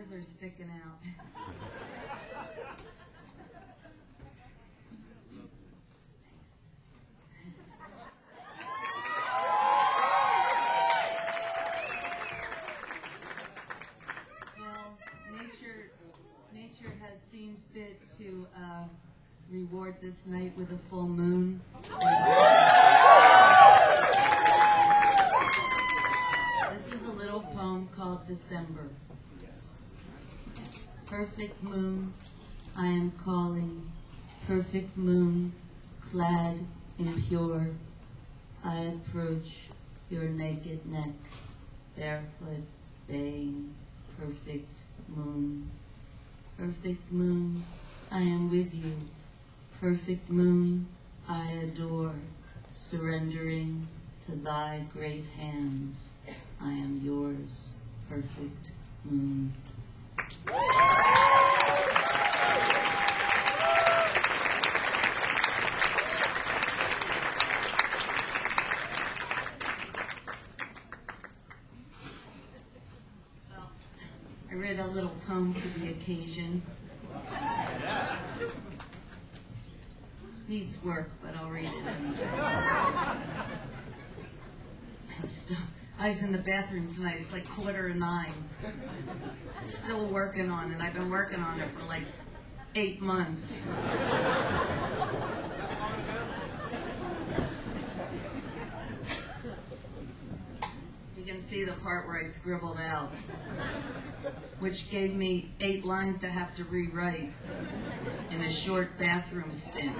hands are sticking out. Well, nature has seen fit to reward this night with a full moon. This is a little poem called December. Perfect moon, I am calling. Perfect moon, clad in pure. I approach your naked neck, barefoot, baying. Perfect moon. Perfect moon, I am with you. Perfect moon, I adore, surrendering to thy great hands. I am yours, perfect moon. I read a little poem for the occasion. Needs work, but I'll read it anyway. I was in the bathroom tonight. It's like 9:15. Still working on it. I've been working on it for like 8 months. You can see the part where I scribbled out, which gave me 8 lines to have to rewrite in a short bathroom stint.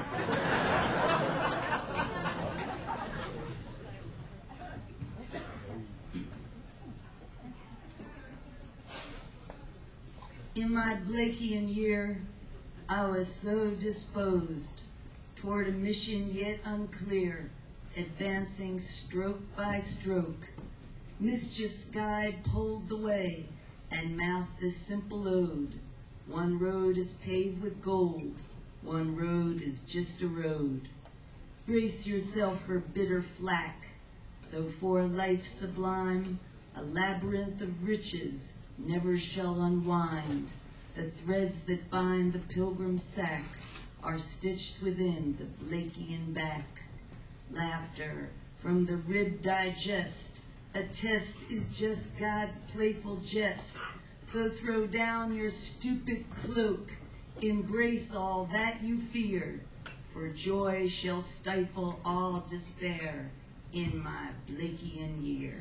In my Blakean year, I was so disposed toward a mission yet unclear, advancing stroke by stroke. Mischief's guide pulled the way and mouthed this simple ode. One road is paved with gold, one road is just a road. Brace yourself for bitter flack, though for life sublime, a labyrinth of riches never shall unwind. The threads that bind the pilgrim's sack are stitched within the Blakean back. Laughter from the ribbed digest, a test is just God's playful jest. So throw down your stupid cloak, embrace all that you fear, for joy shall stifle all despair in my Blakean year.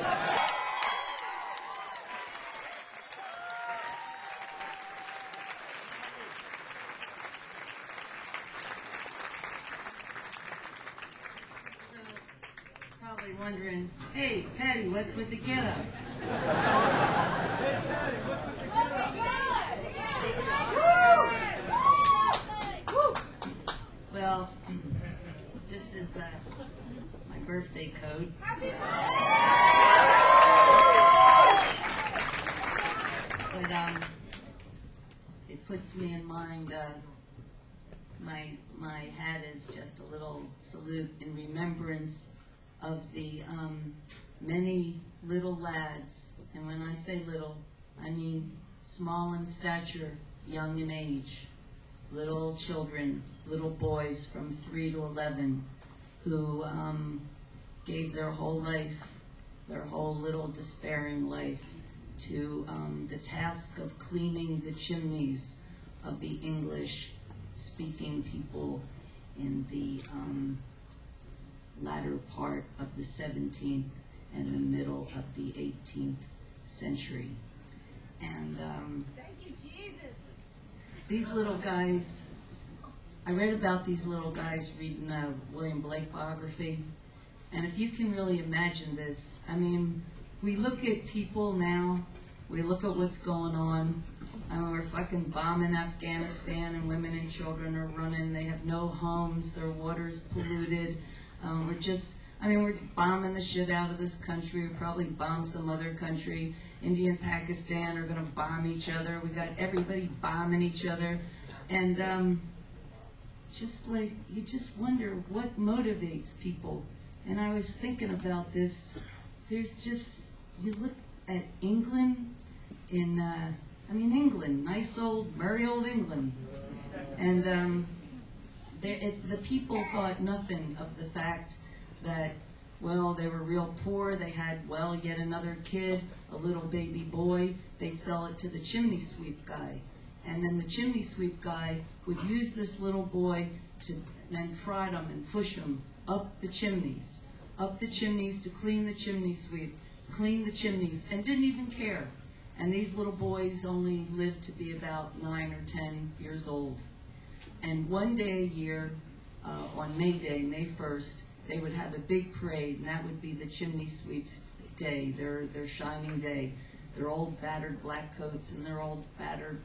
Probably wondering, hey, Patty, what's with the get-up? Well, this is my birthday coat. But it puts me in mind, my hat is just a little salute in remembrance of the many little lads, and when I say little, I mean small in stature, young in age, little children, little boys from 3 to 11, who gave their whole life, their whole little despairing life, to the task of cleaning the chimneys of the English-speaking people in the latter part of the 17th and the middle of the 18th century. And thank you, Jesus. These little guys, I read about these little guys reading a William Blake biography, and if you can really imagine this, I mean, we look at people now, we look at what's going on. I mean, we're fucking bombing Afghanistan, and women and children are running. They have no homes. Their water's polluted. We're bombing the shit out of this country. We'll probably bomb some other country. India and Pakistan are going to bomb each other. We got everybody bombing each other. And just like, you just wonder what motivates people. And I was thinking about this. There's just, you look at England in I mean, England, nice old, merry old England. And the people thought nothing of the fact that, well, they were real poor. They had, well, yet another kid, a little baby boy. They'd sell it to the chimney sweep guy. And then the chimney sweep guy would use this little boy to then prod him and push him up the chimneys to clean the chimney sweep, clean the chimneys, and didn't even care. And these little boys only lived to be about 9 or 10 years old. And one day a year, on May Day, May 1st, they would have a big parade, and that would be the chimney sweeps' day, their shining day. Their old battered black coats and their old battered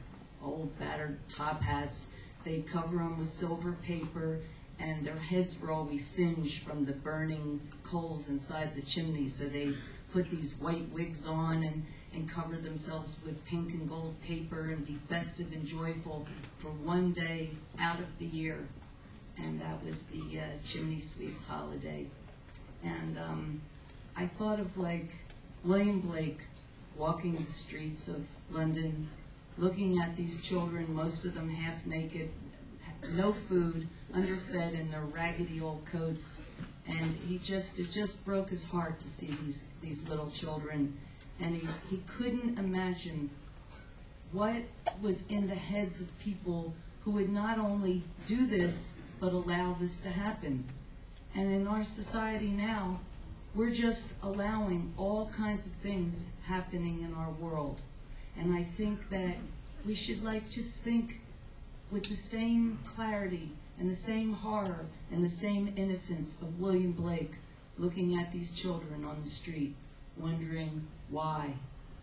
top hats. They'd cover them with silver paper, and their heads were always singed from the burning coals inside the chimney. So they put these white wigs on and cover themselves with pink and gold paper and be festive and joyful for one day out of the year. And that was the chimney sweeps holiday. And I thought of like William Blake walking the streets of London, looking at these children, most of them half naked, no food, underfed in their raggedy old coats. And it just broke his heart to see these little children. And he couldn't imagine what was in the heads of people who would not only do this, but allow this to happen. And in our society now, we're just allowing all kinds of things happening in our world. And I think that we should just think with the same clarity and the same horror and the same innocence of William Blake looking at these children on the street, wondering why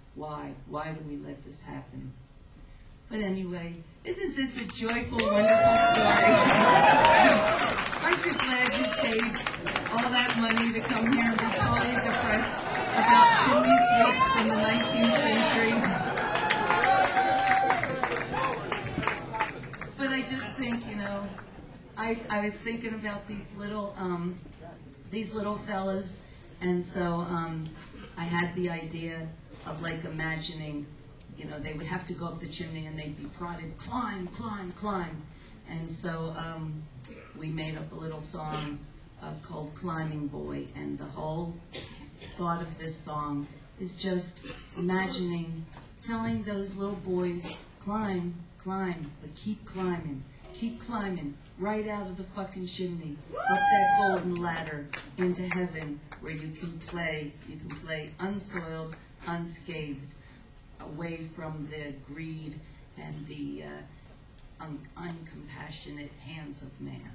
do we let this happen? But anyway, isn't this a joyful, wonderful story? Aren't you glad you paid all that money to come here and be totally depressed about chimney sweeps from the 19th century? But I just think, I was thinking about these little fellas, and so I had the idea of like imagining, they would have to go up the chimney and they'd be prodded, climb, climb, climb. And so we made up a little song called Climbing Boy, and the whole thought of this song is just imagining, telling those little boys, climb, climb, but keep climbing, right out of the fucking chimney, up that golden ladder into heaven where you can play unsoiled, unscathed, away from the greed and the uncompassionate hands of man.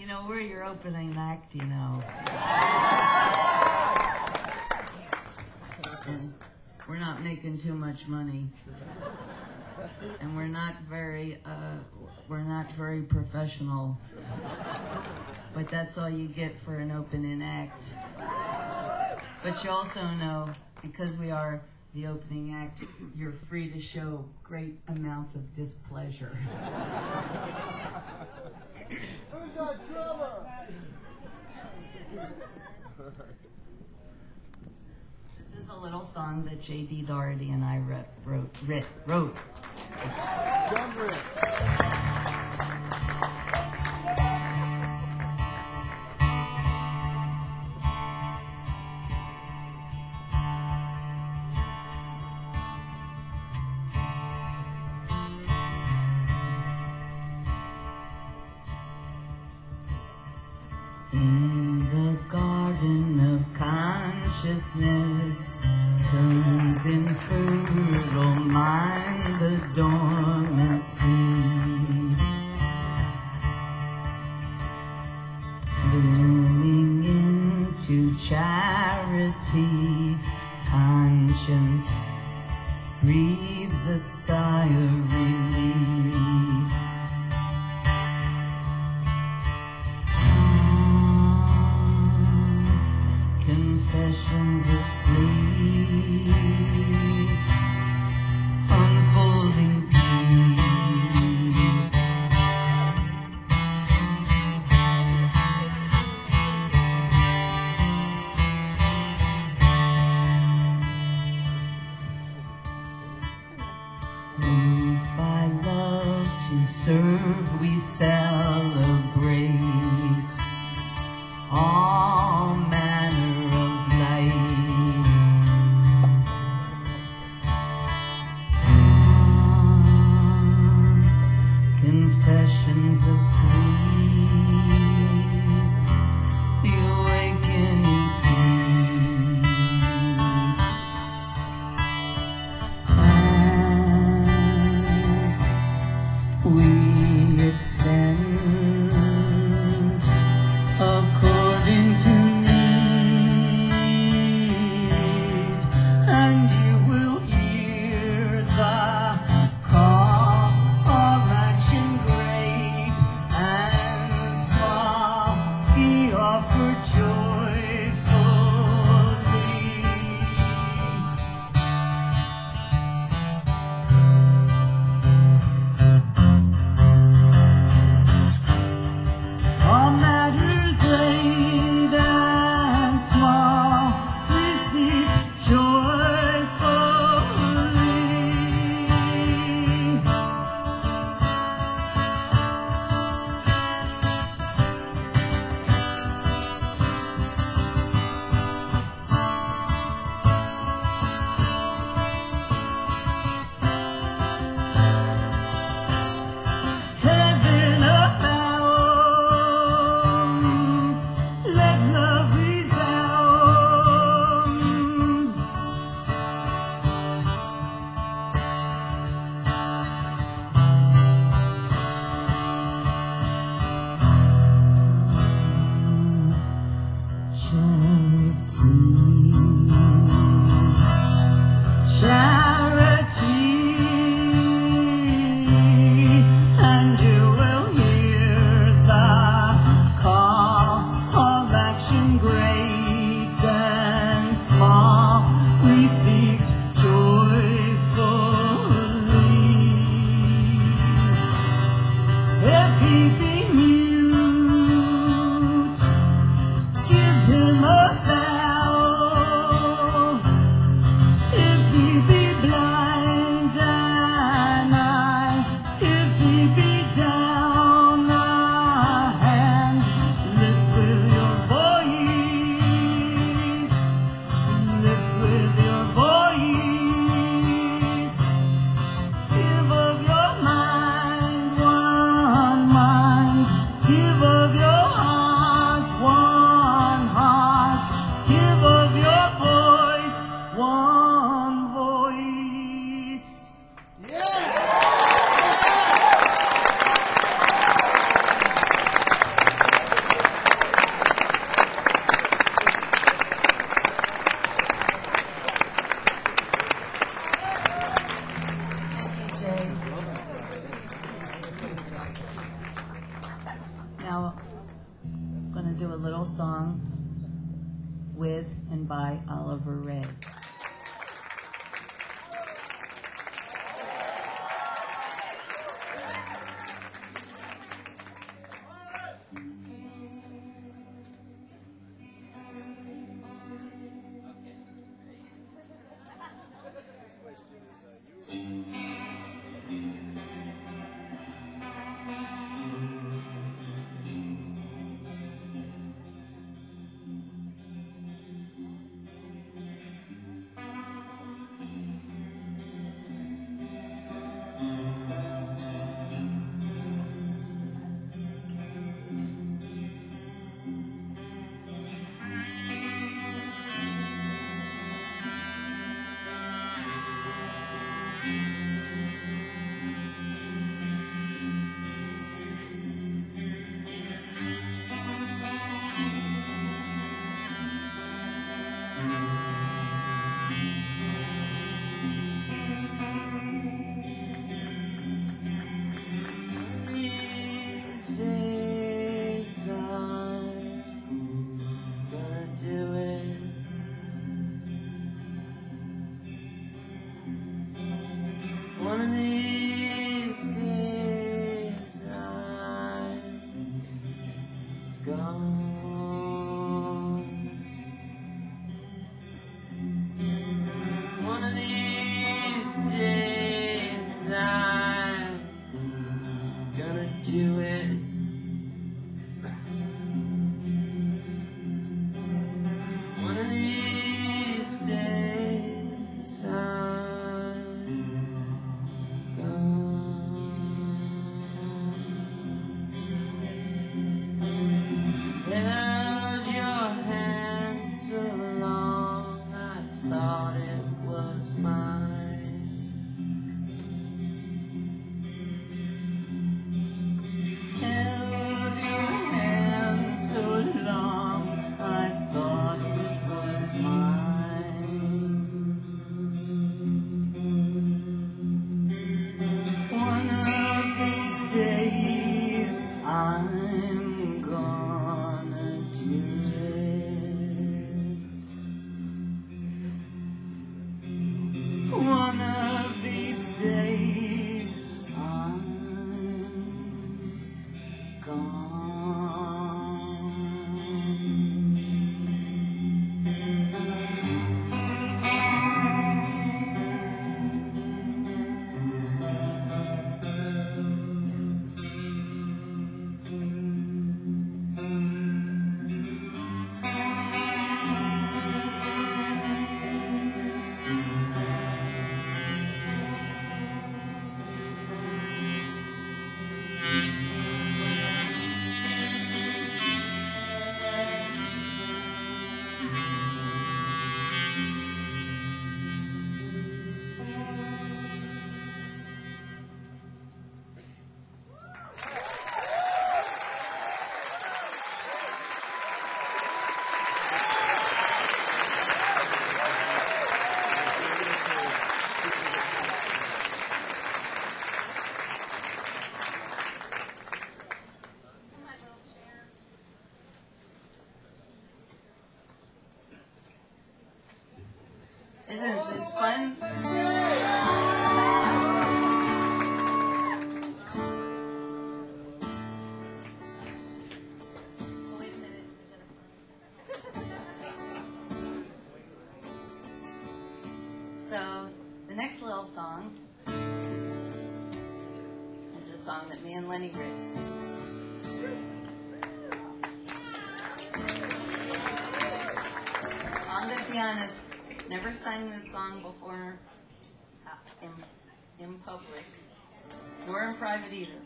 know, we're your opening act, you know. And we're not making too much money. And we're not very professional. But that's all you get for an opening act. But you also know, because we are the opening act, you're free to show great amounts of displeasure. Who's that drummer? This is a little song that J.D. Doherty and I wrote. Drum riff. In the garden of consciousness turns in fertile mind the dormant seed, blooming into charity. Conscience breathes a sigh of relief. Confessions of sleep, unfolding peace. Moved by love to serve, we celebrate all manner of light. Confessions of sleep, the awakening seed. As we extend according to need, and you will hear the call of action, great and small. He offered joyfully. All matters great and small, receive joyfully. Heaven abounds, let love resound. Charity, and you will hear the call of action, great and small, received joyfully. If he be mute, give him a bow. If he be blind an eye, if he be down a hand, lift with your voice, lift with your voice. Give of your mind, one mind. Now, I'm going to do a little song with and by Oliver Ray. One of these days I'm gone. One of these days I'm gonna do it. One of these days I'm held your hand so long I thought it was mine. Held your hand so long I thought it was mine. One of these days I'm gonna do it. One of these days I'm gone. Isn't this fun? Wait a minute. So, the next little song is a song that me and Lenny wrote. I'm gonna be honest, never sang this song before in public, nor in private either.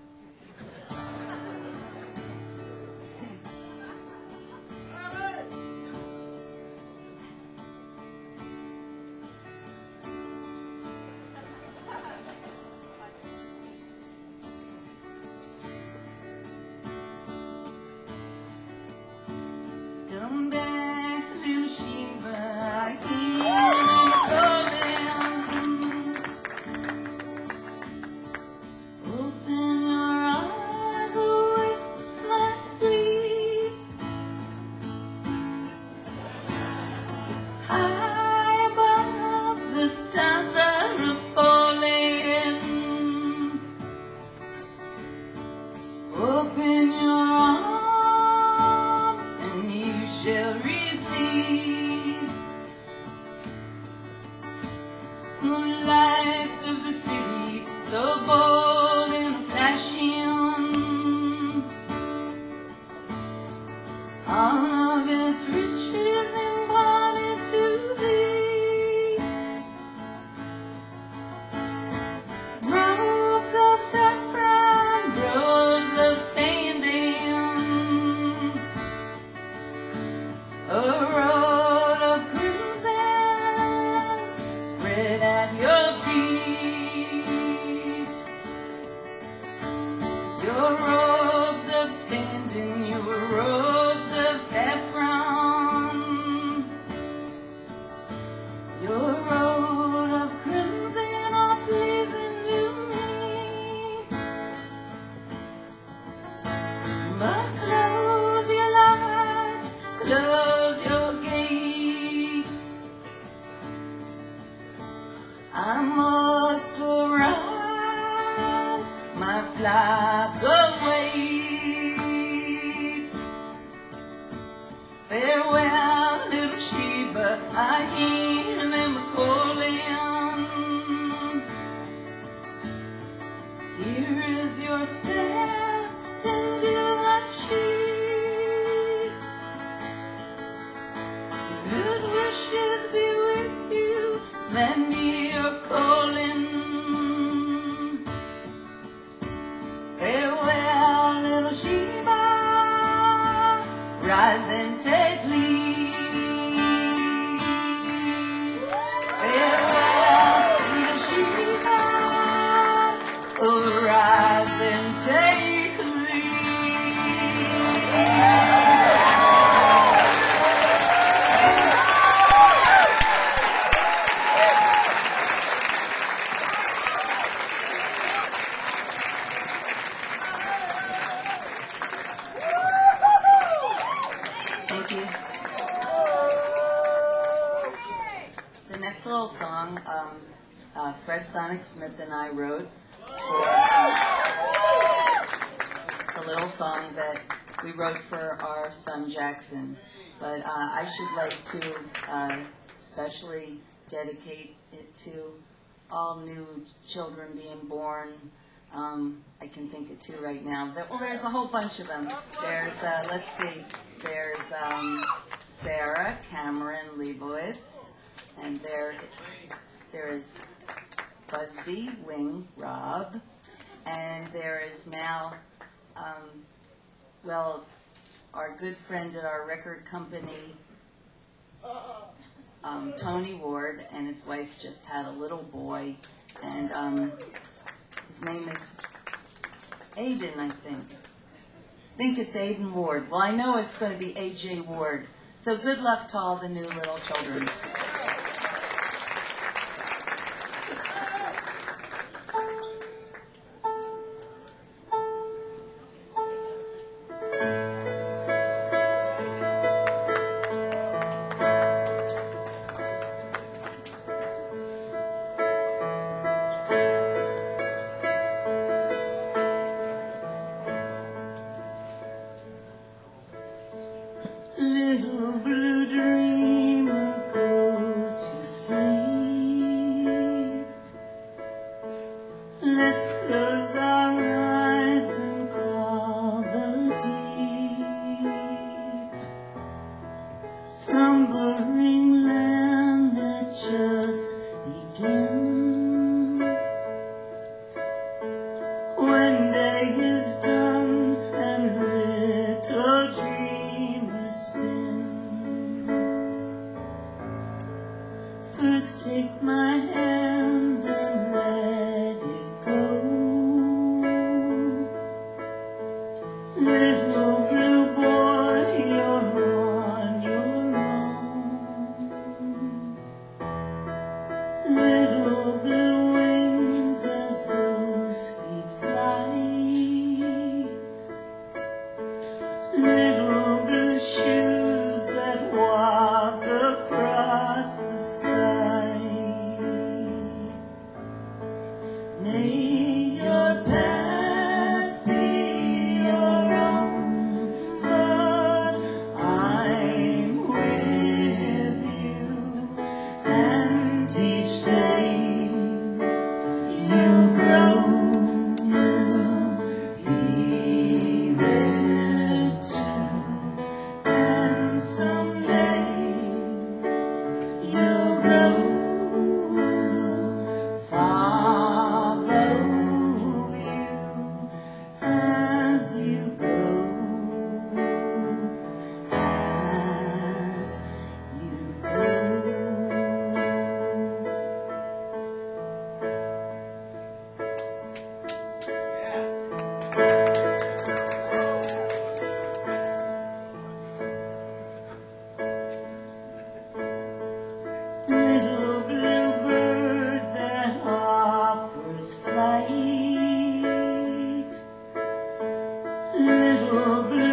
Come back, little Sheba, I hear you calling. Open your stand in your robes of saffron. Your road of crimson are pleasing to me, but close your lights, close your gates. I must arise, my flock awaits. Farewell, little Sheba, I hear them calling. Here is your step, tend to the sheep. Good wishes be with you, lend me your calling. Farewell, little Sheba, rise and take leave. Farewell, little Sheba, rise and take leave. Thank you. The next little song, Fred Sonic Smith and I wrote. It's a little song that we wrote for our son Jackson. But I should like to especially dedicate it to all new children being born. I can think of two right now. Well, there's a whole bunch of them. There's, let's see, there's Sarah Cameron Leibowitz, and there is Busby Wing Rob, and there is now, well, our good friend at our record company, Tony Ward, and his wife just had a little boy, and his name is Aiden, I think. I think it's Aiden Ward. Well, I know it's going to be A.J. Ward. So good luck to all the new little children. Little blue dreamer, go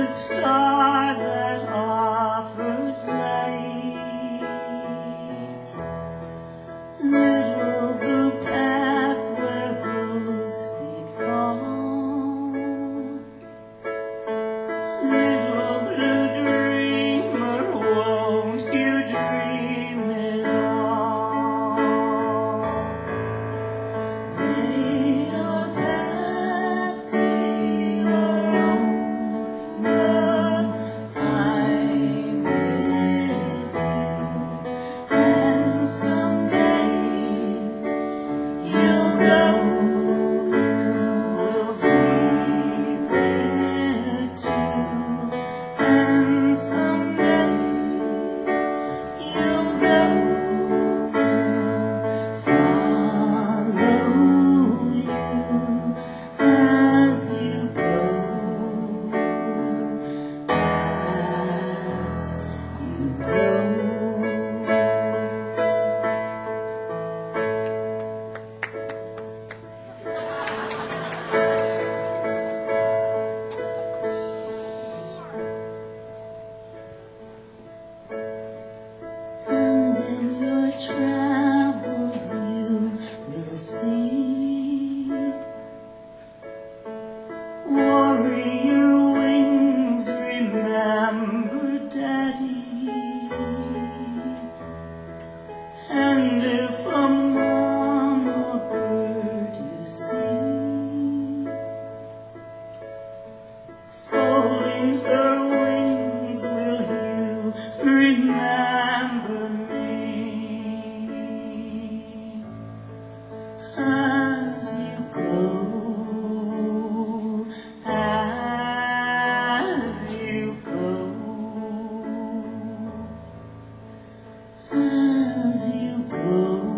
star that offers light. Little blue path where those feet fall. Little blue dreamer, won't you dream it all? May your path be your own, but I'm with you, and someday you'll go, we'll be there too, and someday you'll go, follow you as you go, as you go. And in your travels you will see warrior wings, remember Daddy. And if a mama bird you see folding her wings, will you remember me as you go, as you go, as you go,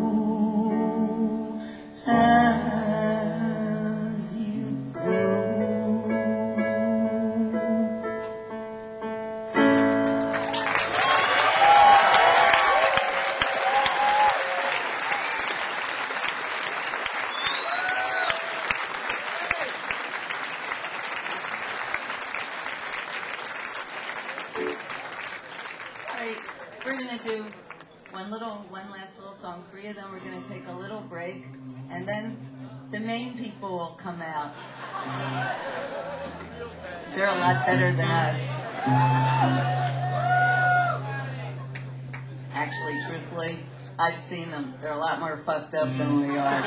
as you go. Alright, we're gonna do one last little song for you, then we're gonna take a little break, and then the main people will come out. They're a lot better than us. Actually, truthfully, I've seen them. They're a lot more fucked up than we are.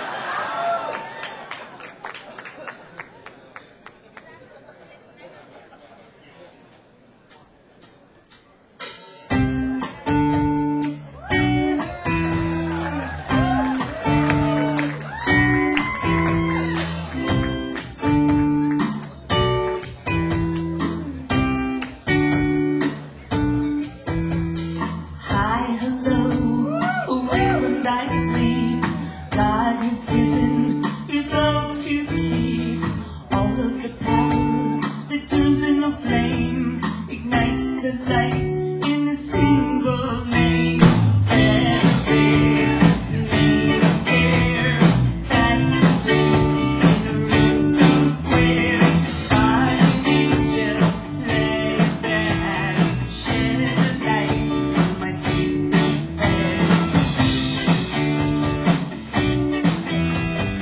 Hi, hello, away from thy sleep. God has given his all to keep. All of the power that turns into flame ignites the light in a single name. Every need of care, fast asleep in a room somewhere. Find an angel, lay there and shed a light on my sleeping bed.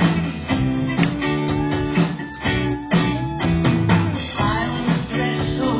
On the threshold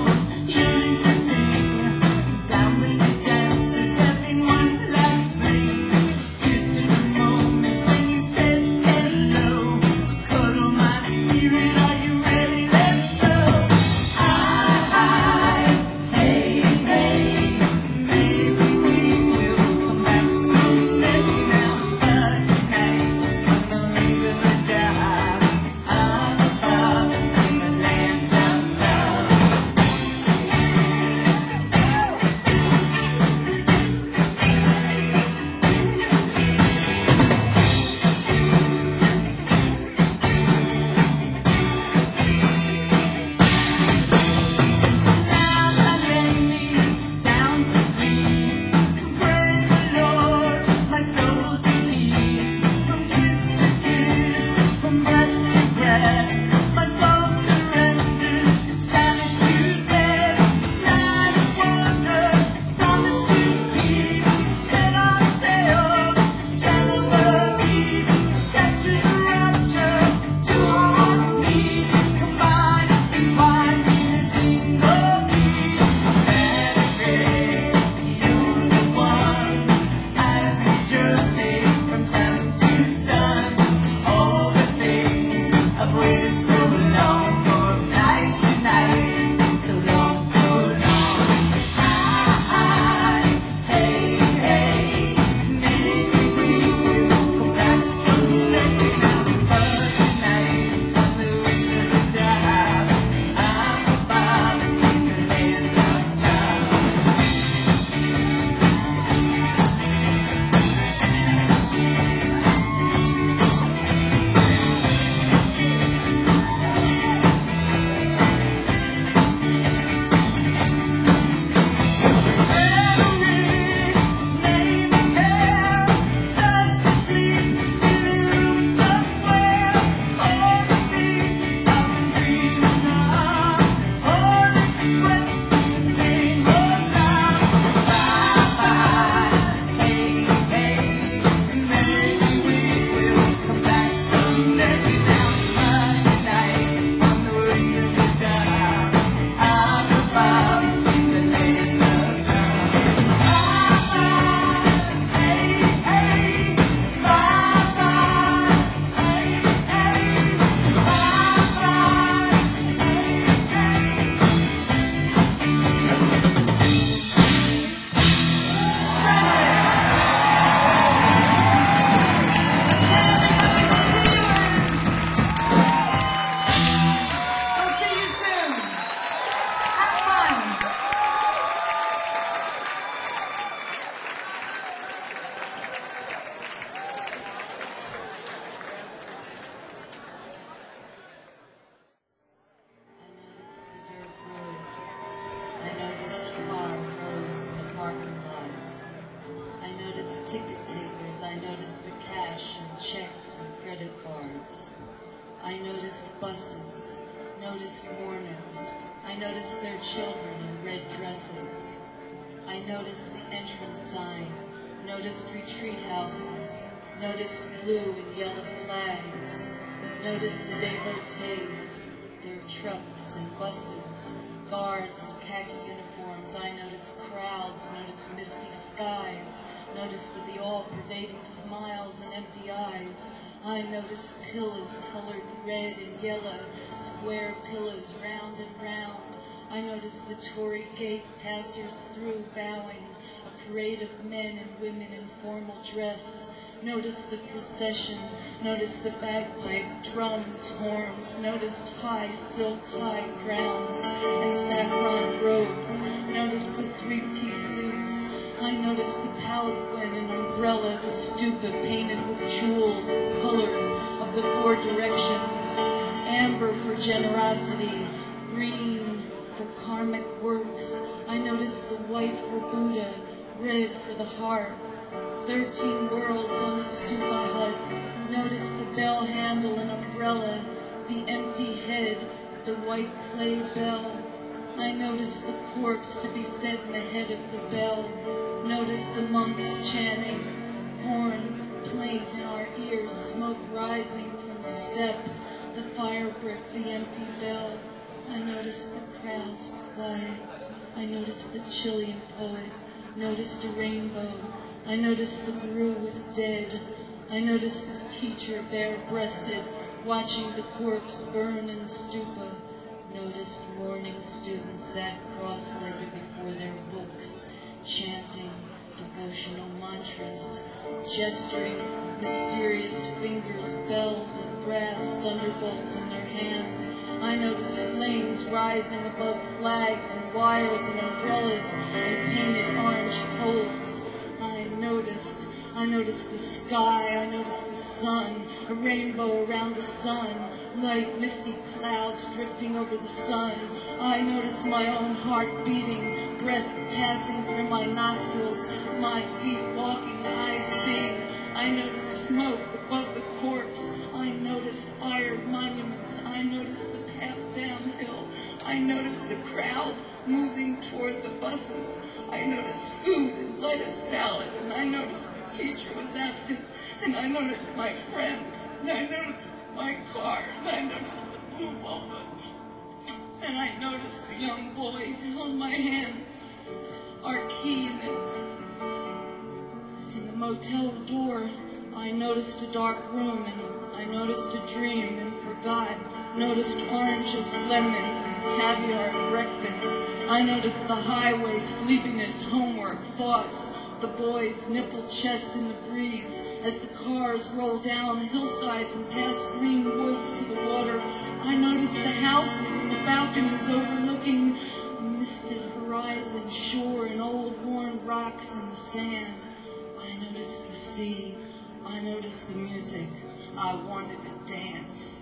noticed their children in red dresses. I noticed the entrance sign, noticed retreat houses, noticed blue and yellow flags, noticed the devotees, their trucks and buses, guards in khaki uniforms. I noticed crowds, noticed misty skies, noticed the all-pervading smiles and empty eyes. I noticed pillars colored red and yellow, square pillars round and round. I noticed the Tory gate, passers through bowing, a parade of men and women in formal dress. Noticed the procession, noticed the bagpipe, drums, horns, noticed high silk high crowns and saffron robes, noticed the three-piece suits. I noticed the palanquin and umbrella, the stupa painted with jewels, the colors of the four directions, amber for generosity, green for karmic works. I noticed the white for Buddha, red for the heart. 13 worlds on the stupa hut. Noticed the bell handle and umbrella, the empty head, the white clay bell. I noticed the corpse to be set in the head of the bell. Noticed the monks chanting, horn, plaint in our ears, smoke rising from step, the fire brick, the empty bell. I noticed the crowds quiet. I noticed the Chilean poet. Noticed a rainbow. I noticed the guru was dead. I noticed this teacher bare-breasted, watching the corpse burn in the stupa. Noticed mourning students sat cross-legged before their books, chanting devotional mantras, gesturing mysterious fingers, bells of brass, thunderbolts in their hands. I noticed flames rising above flags and wires and umbrellas and painted orange poles. I noticed the sky, I noticed the sun, a rainbow around the sun, light misty clouds drifting over the sun. I noticed my own heart beating, breath passing through my nostrils, my feet walking, I sing. I noticed smoke above the corpse. I noticed fired monuments. I noticed the path downhill. I noticed the crowd moving toward the buses. I noticed food and lettuce salad, and I noticed the teacher was absent, and I noticed my friends, and I noticed my car, and I noticed the blue Volvo, and I noticed a young boy held my hand, our key in the motel door. I noticed a dark room, and I noticed a dream and forgot. Noticed oranges, lemons, and caviar at breakfast. I noticed the highway, sleepiness, homework, thoughts, the boy's nipple chest in the breeze as the cars roll down hillsides and past green woods to the water. I noticed the houses and the balconies overlooking misted horizon, shore, and old worn rocks in the sand. I noticed the sea. I noticed the music. I wanted to dance.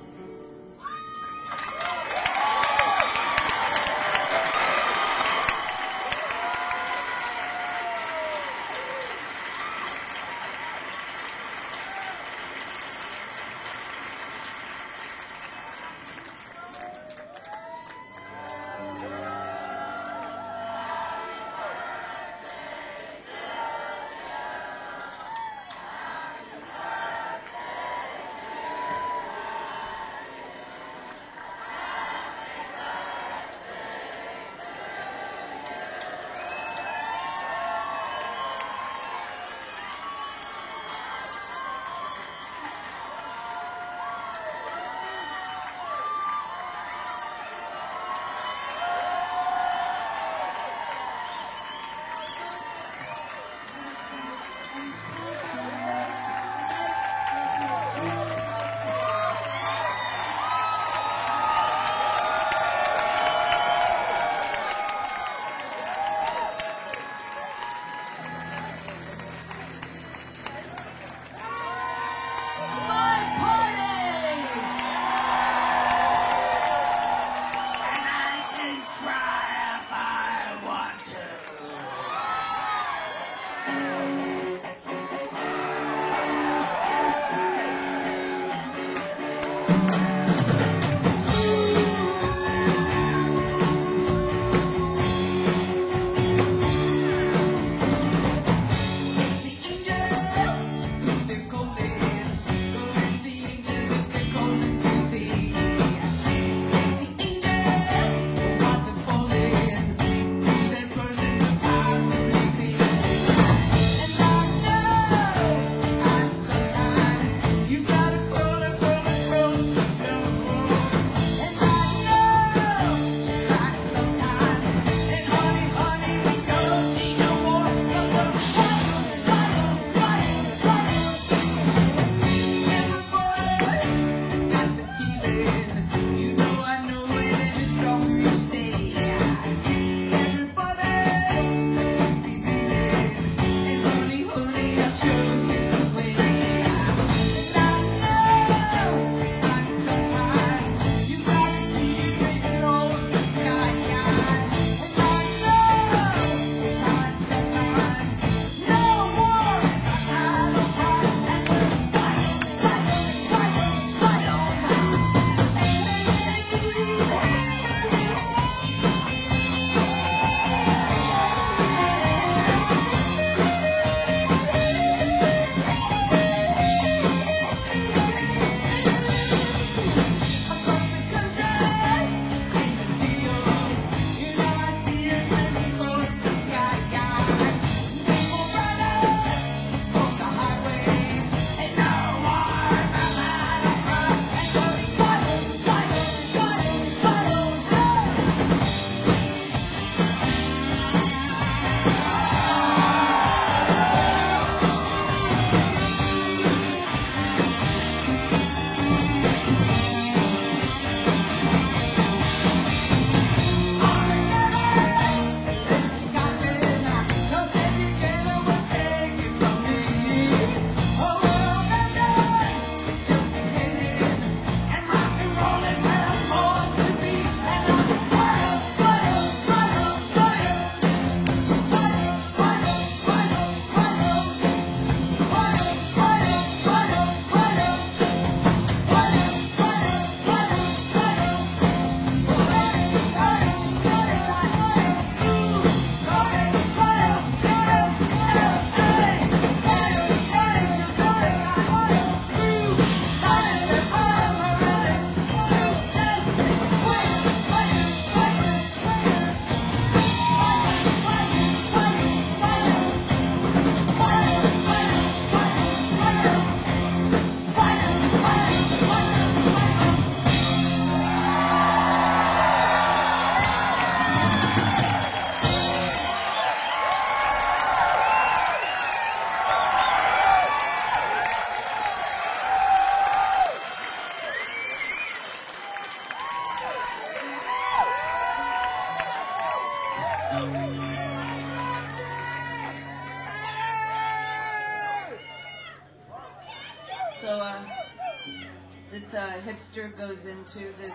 So, this hipster goes into this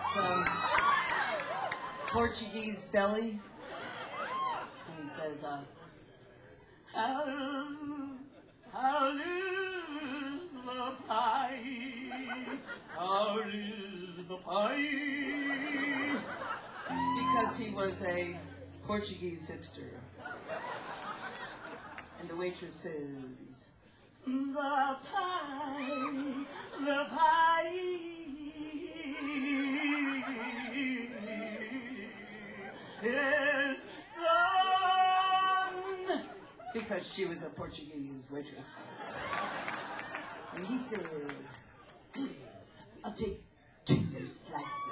Portuguese deli, and he says, how is the pie? How is the pie? Because he was a Portuguese hipster. And the waitress says, the pie is gone. Because she was a Portuguese waitress. And he said, good, I'll take 2 slices.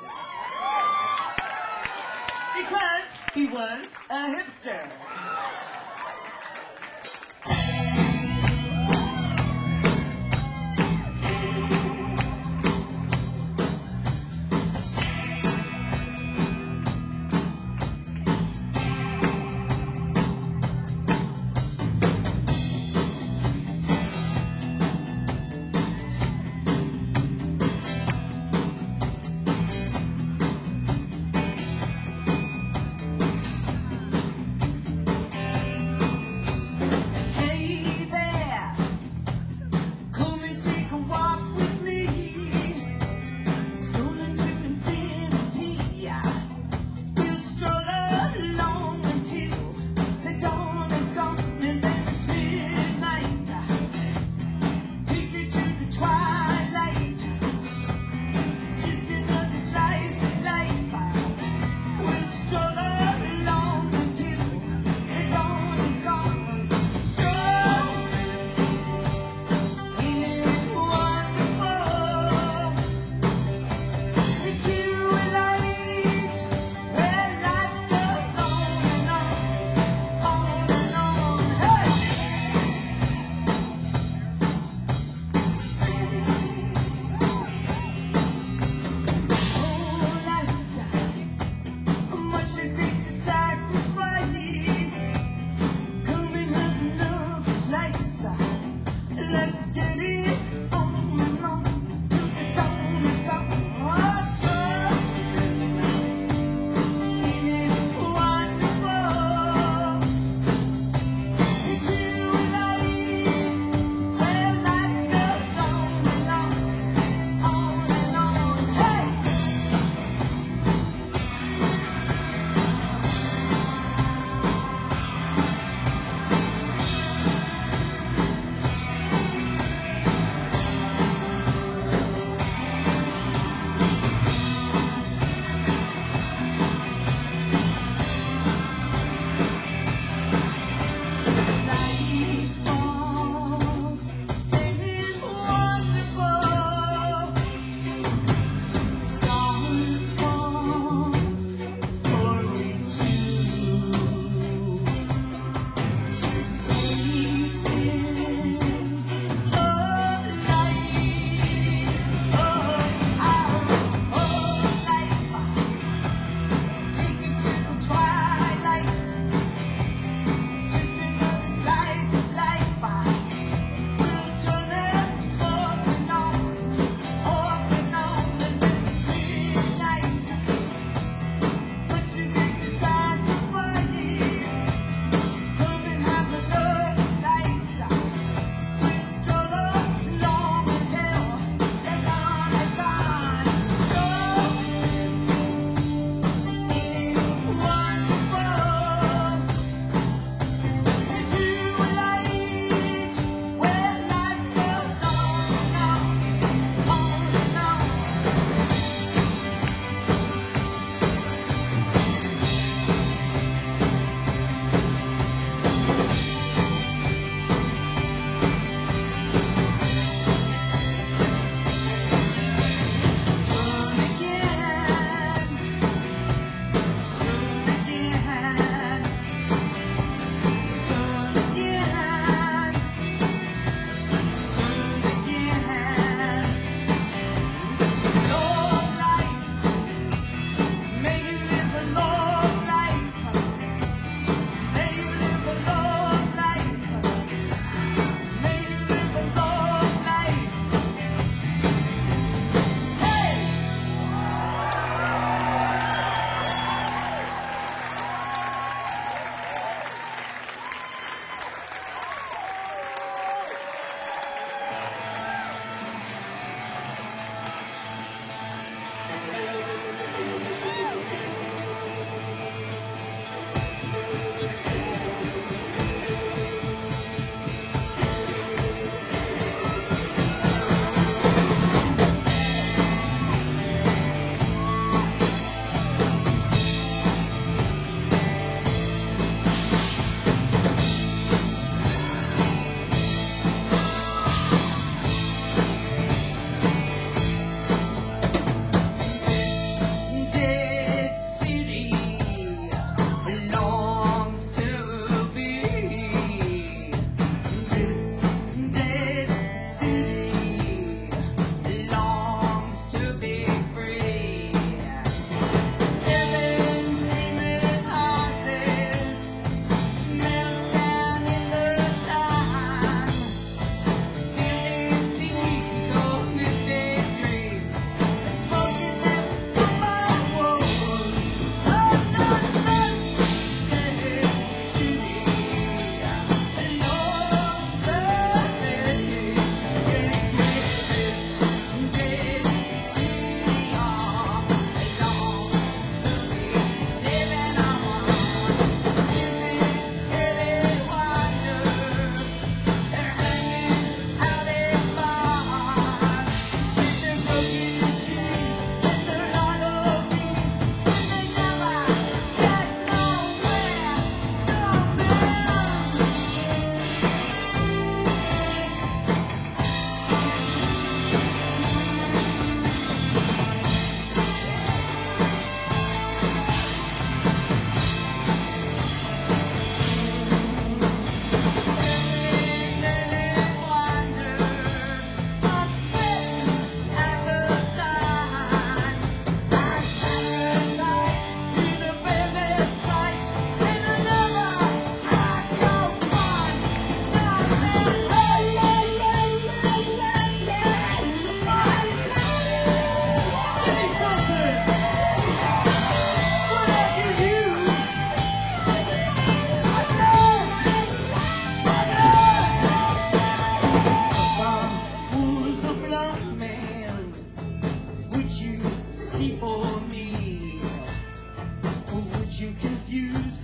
Because he was a hipster.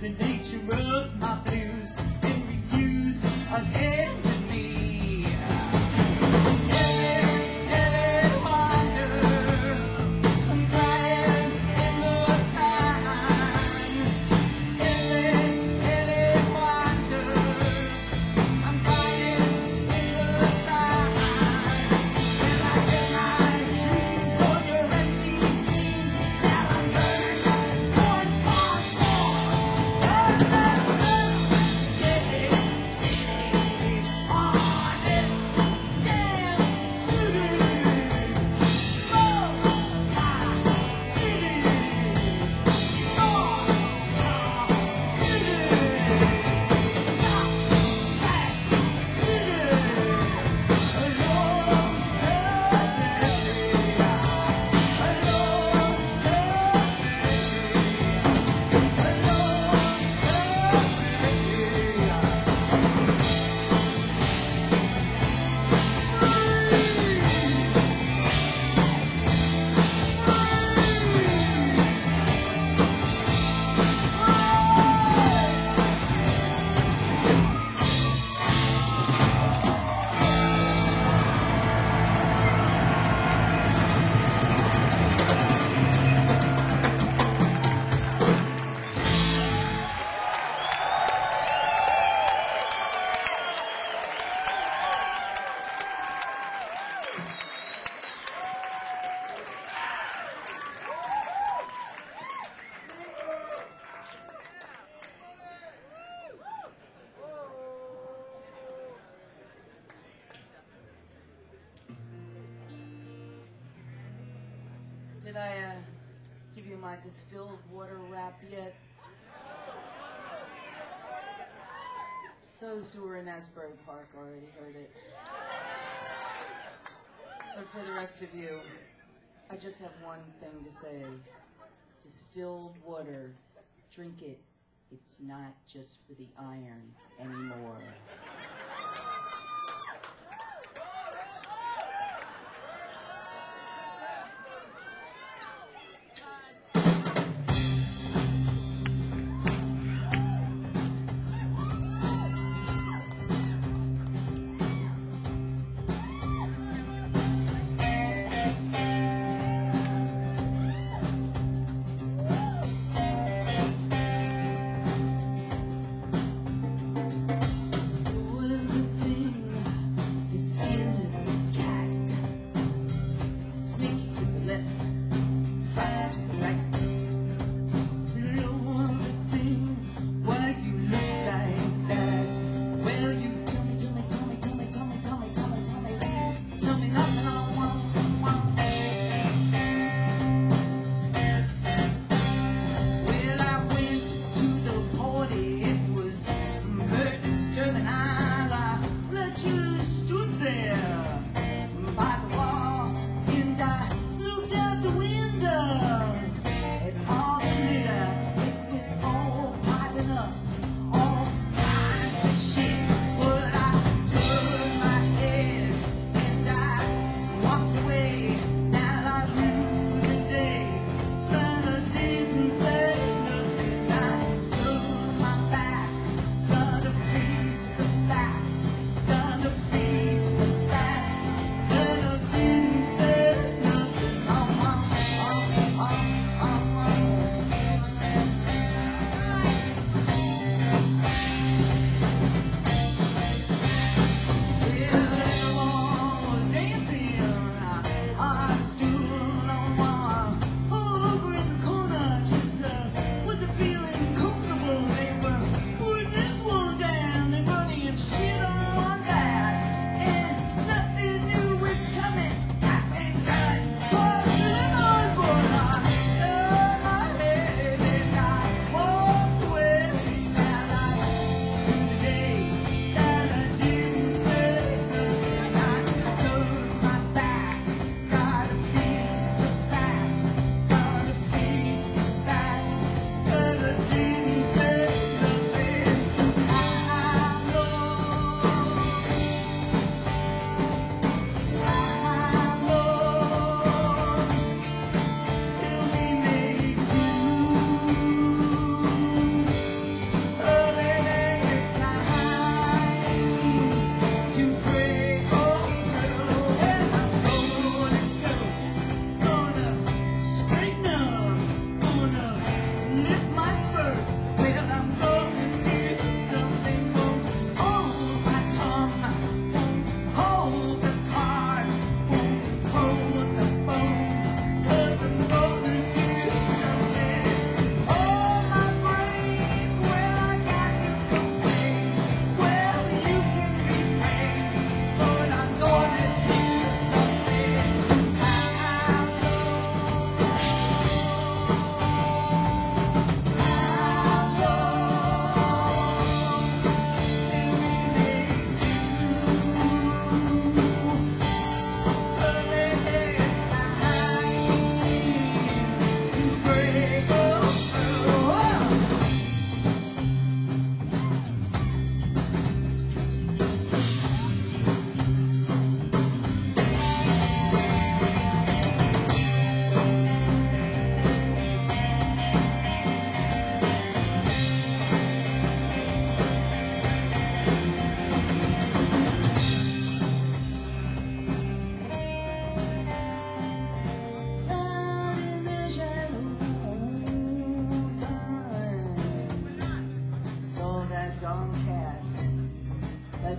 the nature of my blues and refuse of enemy. Never wonder, I'm crying in the sun. Never wonder, I'm crying in the sun. And I get my dreams on your empty scenes. Now I'm burning one by one. Did I give you my distilled water rap yet? Those who were in Asbury Park already heard it. But for the rest of you, I just have one thing to say. Distilled water, drink it. It's not just for the iron anymore. With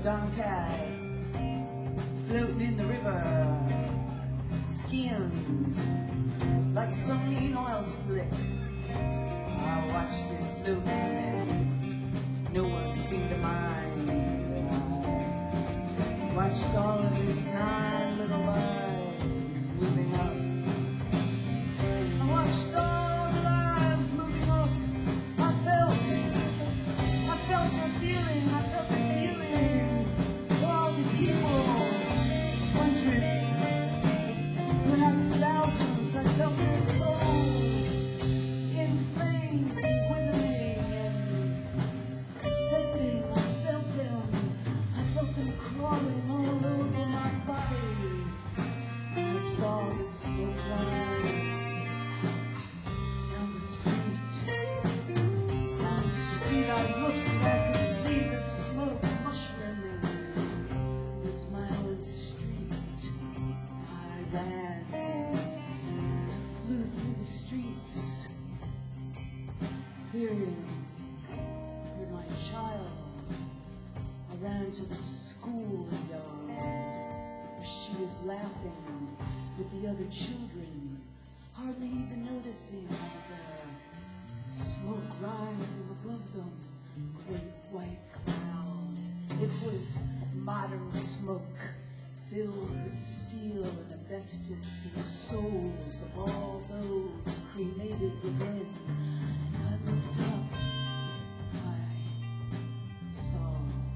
Donkai, floating in the river, skiing like some mean oil slick. I watched it floating and no one seemed to mind. I watched all of its 9 little lives moving up. I watched all the lives moving up. I felt the feeling, for all the people, hundreds, perhaps thousands. I felt their souls in flames and withering and ascending. I felt them crawling all over my body. I saw the smoke rise down the street. Down the street I looked and I could see the smoke mushrooming this mild street. I ran, I flew through the streets, fearing for my child. I ran to the schoolyard where she was laughing with the other children, hardly even noticing the smoke rising above them, great white cloud. It was modern smoke, filled with steel and asbestos and the souls of all those cremated within. And I looked up, I saw.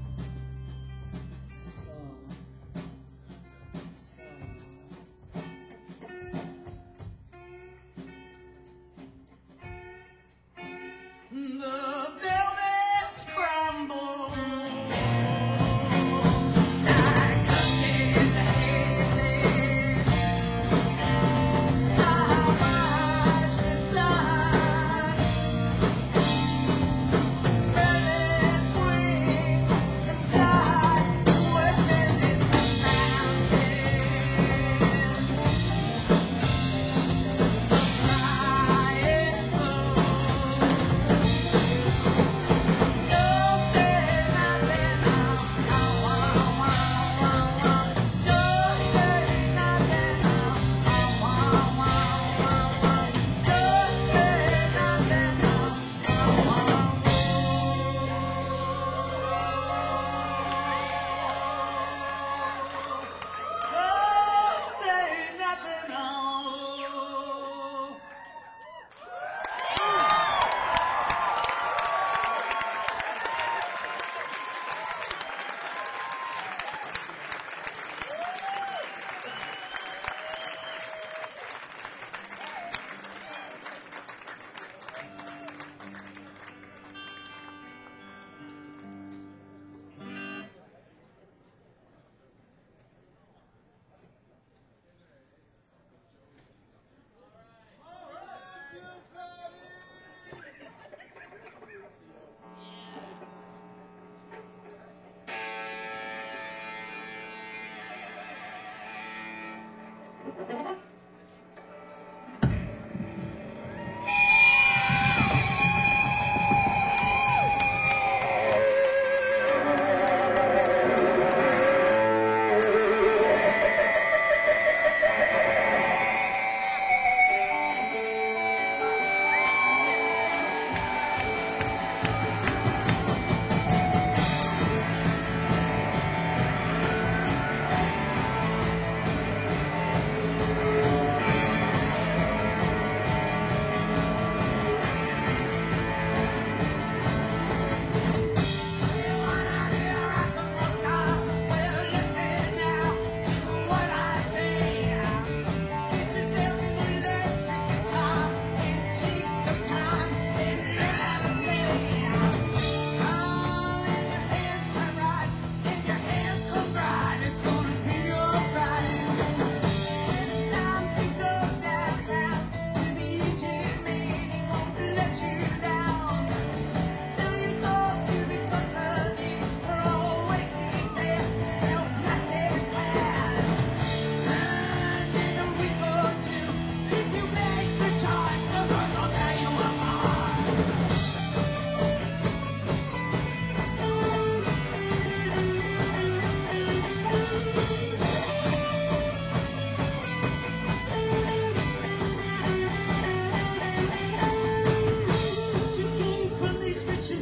The buildings crumble like cookies in the haze. I watch the sun spread its wings and fly within its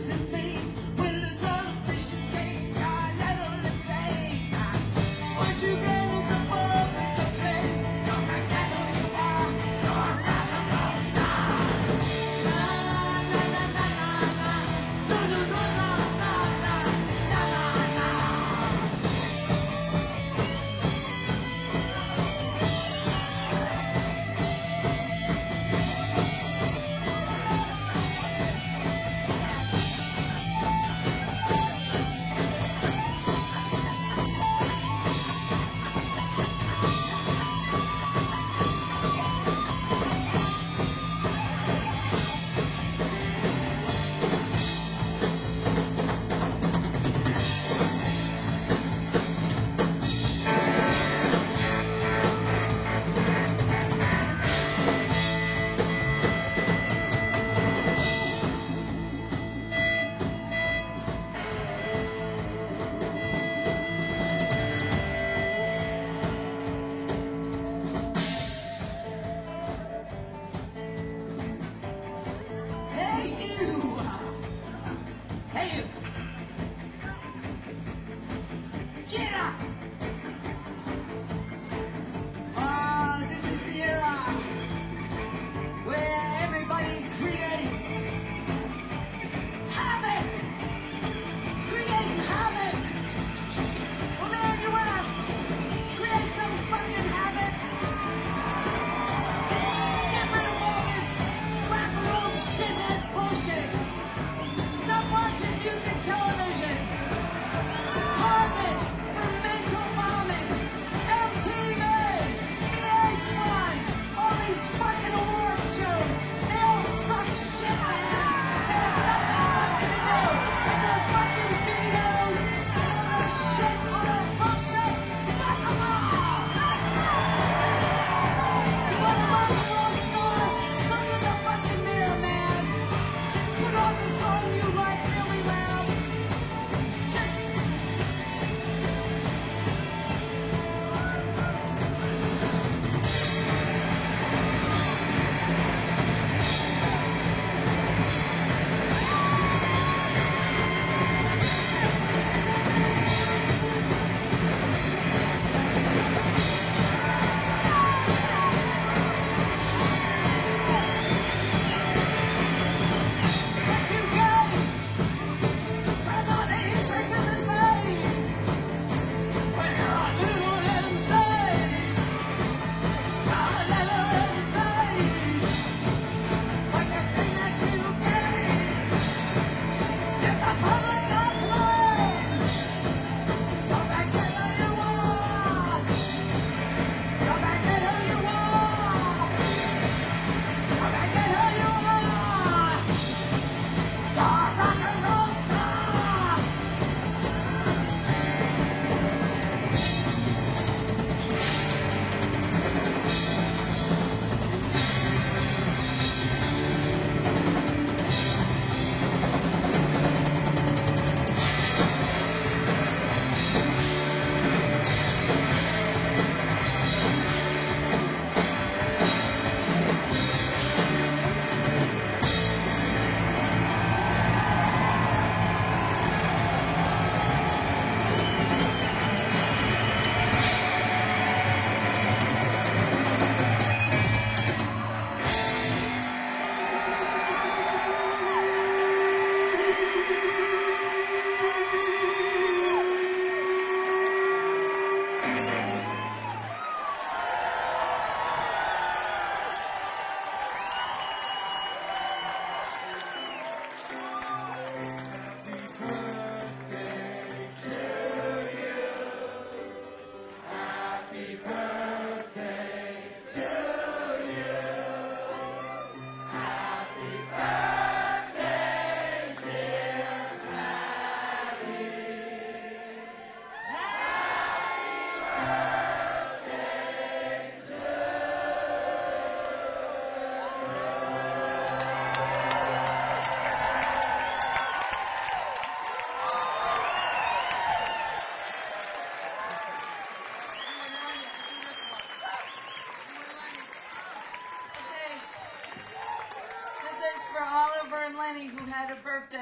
for Oliver and Lenny, who had a birthday.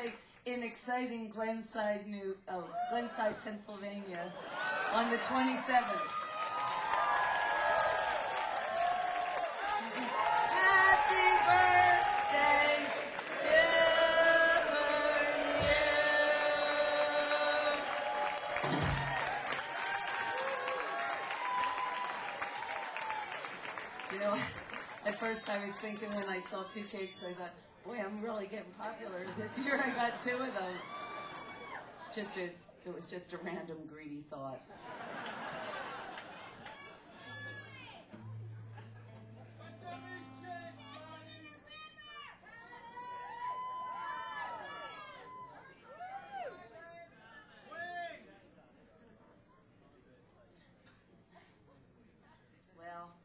in exciting Glenside, Pennsylvania, on the 27th. Happy birthday to you. You know, at first I was thinking when I saw 2 cakes, I thought, boy, I'm really getting popular. This year I got 2 of them. It was just a random greedy thought. Well,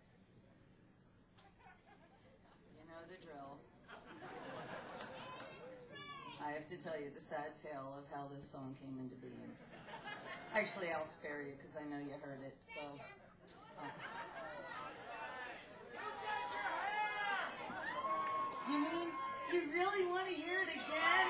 you know the drill. I have to tell you the sad tale of how this song came into being. Actually, I'll spare you because I know you heard it, so. You mean you really want to hear it again?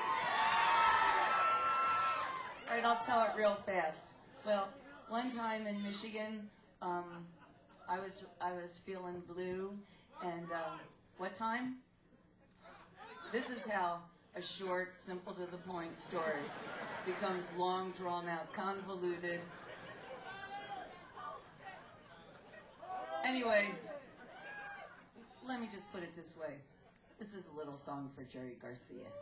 All right, I'll tell it real fast. Well, one time in Michigan, I was feeling blue, and what time? This is how a short, simple to the point story becomes long, drawn out, convoluted. Anyway, let me just put it this way. This is a little song for Jerry Garcia.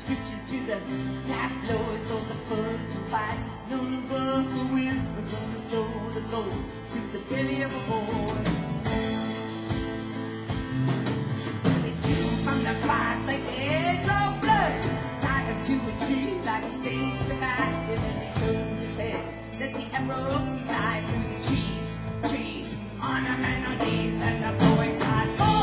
switches to the tabloids on the bus fight. None of us a whisper from the soul to go to the belly of a boy. They chew from the flies like the edge of blood. Tied him to a tree like a Saint Sebastian, and they turned his head. Let the arrows fly through the trees on the melodies, and the boy cried, oh!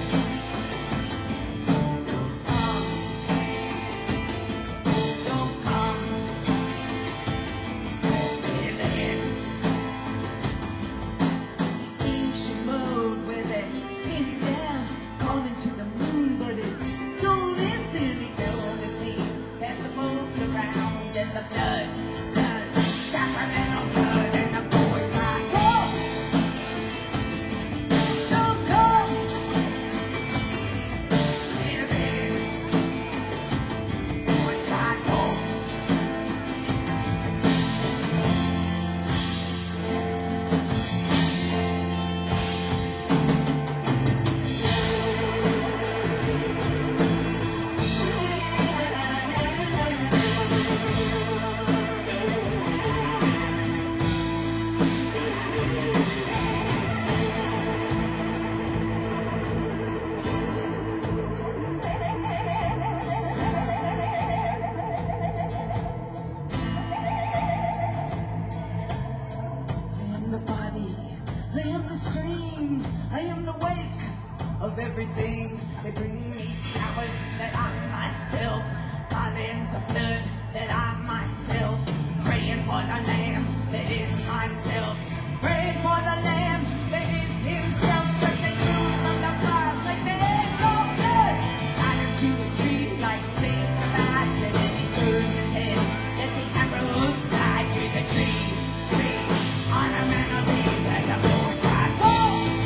Of everything, they bring me flowers that I'm myself, garlands of blood that I'm myself, praying for the lamb that is myself, praying for the lamb that is himself. But they use from the cross like they draw blood, tied him to a tree like Saint Sebastian, and he turned his head, let the arrows fly through the trees on the melodies, and the boy cried, whoa!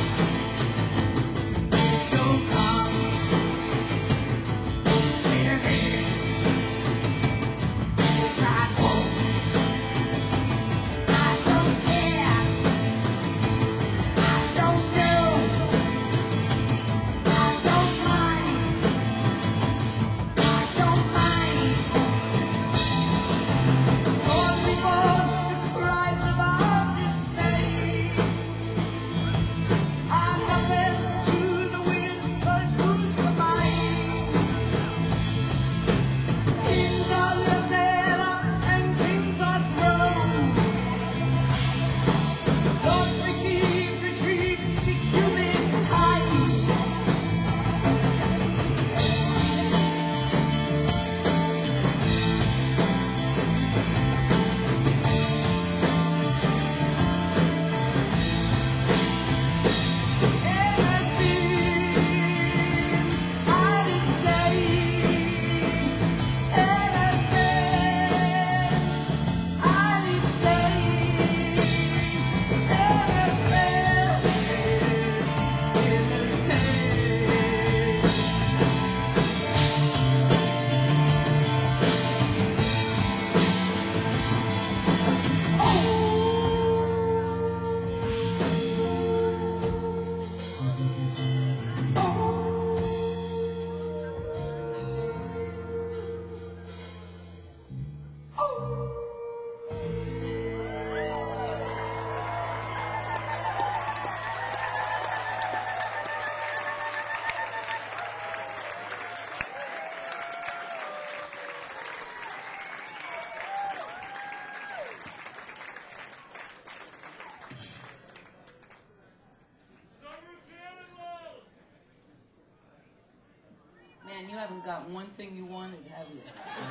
Man, you haven't got one thing you wanted, have you?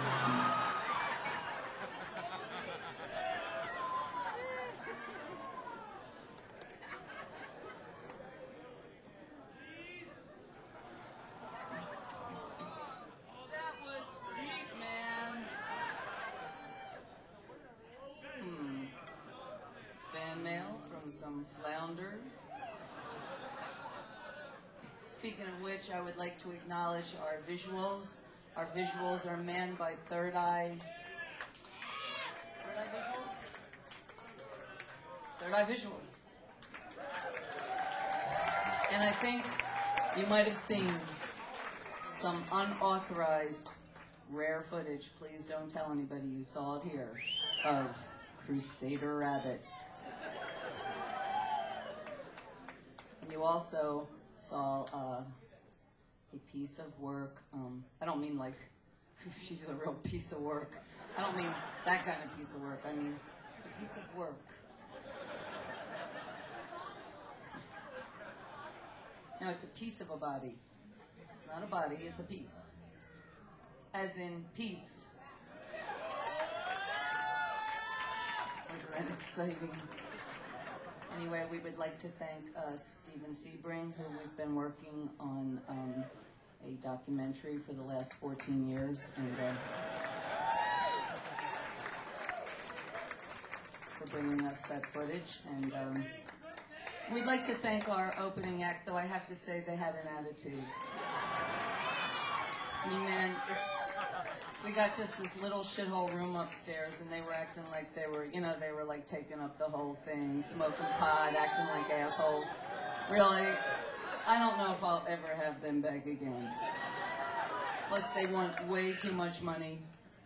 That was deep, man. Fan mail from some flounder. Speaking of which, I would like to acknowledge our visuals. Our visuals are manned by Third Eye. Third Eye Visuals? Third Eye Visuals. And I think you might have seen some unauthorized rare footage, please don't tell anybody you saw it here, of Crusader Rabbit. And you also saw a piece of work. I don't mean like she's a real piece of work. I don't mean that kind of piece of work. I mean a piece of work. No, it's a piece of a body. It's not a body, it's a piece. As in peace. Wasn't that exciting? Anyway, we would like to thank Steven Sebring, who we've been working on a documentary for the last 14 years, and for bringing us that footage. And we'd like to thank our opening act, though I have to say they had an attitude. I mean, man, we got just this little shithole room upstairs, and they were acting like they were, they were like taking up the whole thing, smoking pot, acting like assholes. Really, I don't know if I'll ever have them back again. Plus, they want way too much money.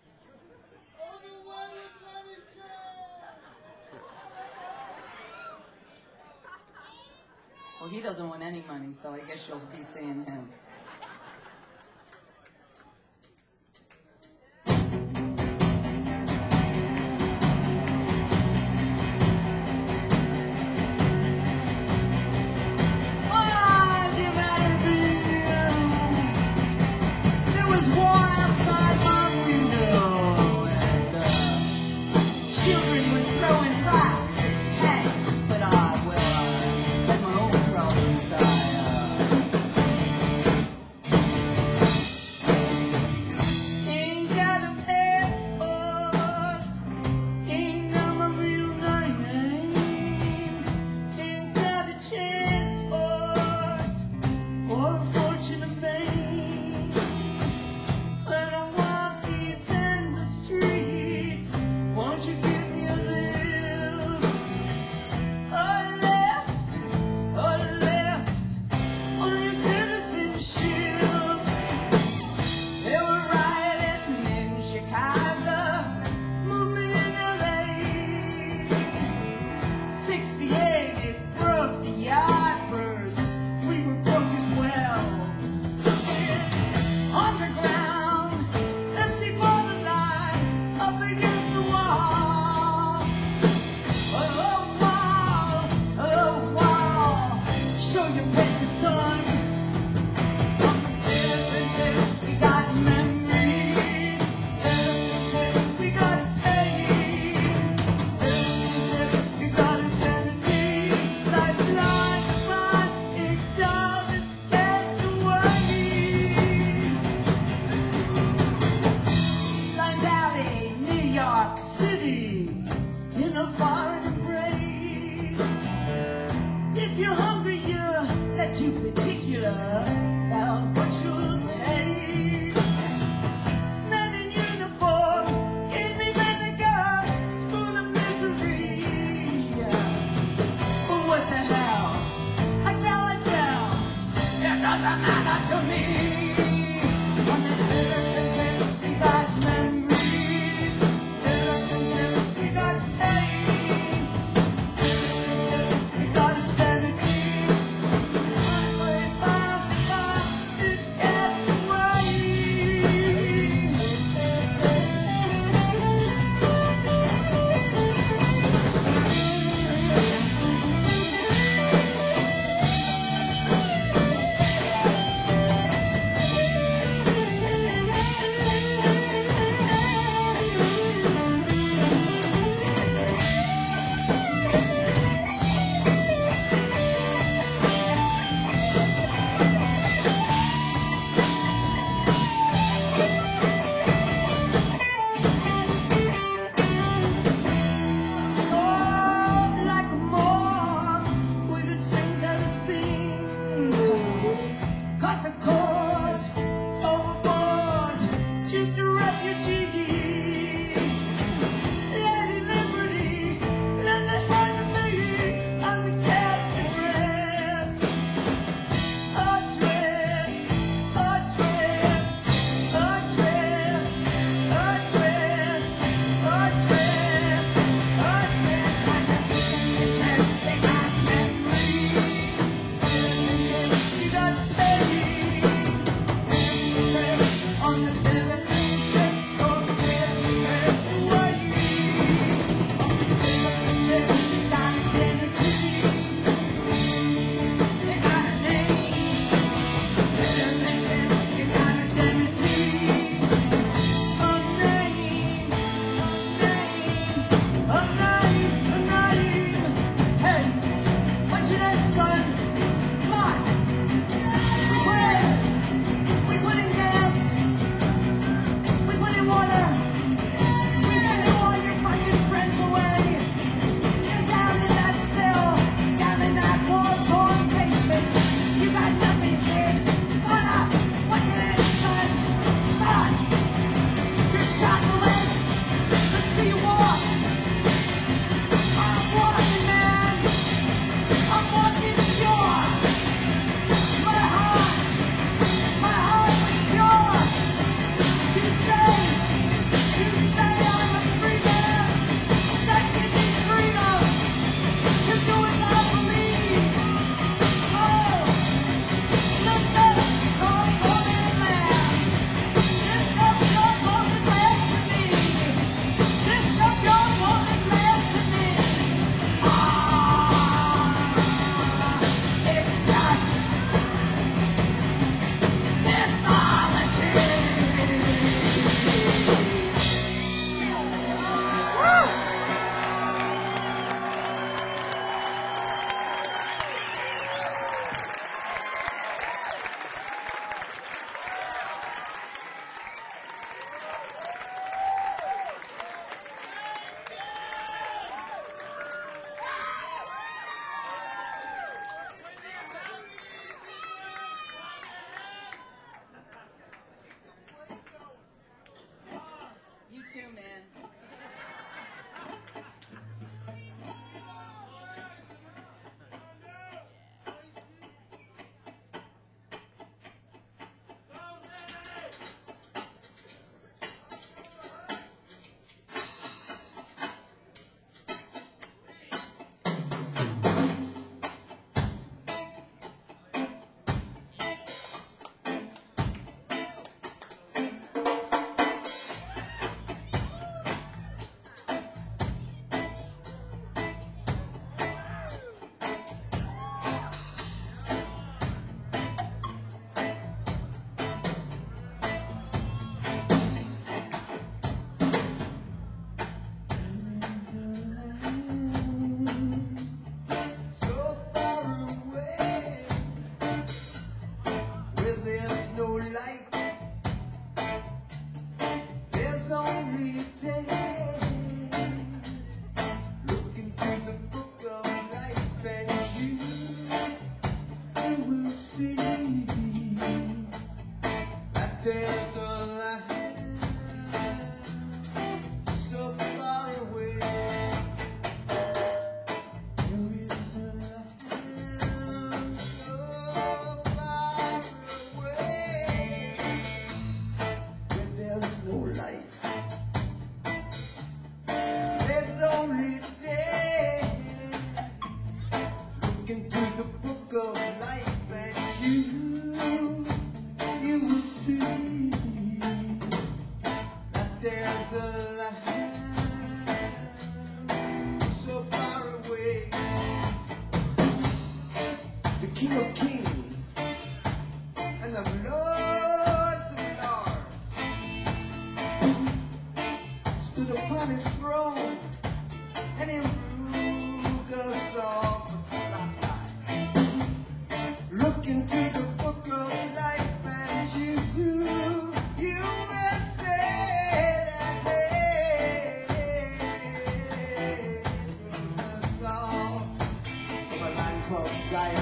Well, he doesn't want any money, so I guess you'll be seeing him. King of Kings and the Lords of Lords stood upon his throne, and him ruled us all for side. Look into the book of life, and you will say that us all from a land called Zion.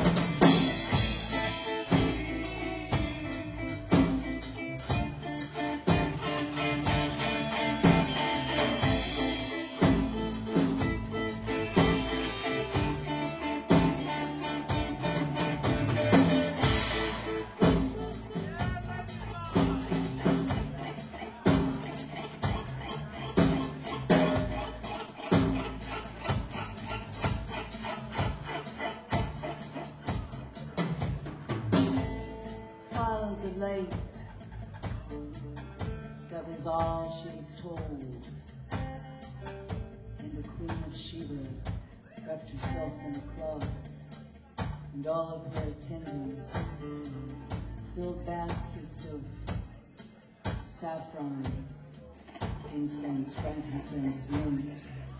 Follow the light. That was all she was told. And the Queen of Sheba wrapped herself in a cloth, and all of her attendants filled baskets of saffron, incense, frankincense, mint,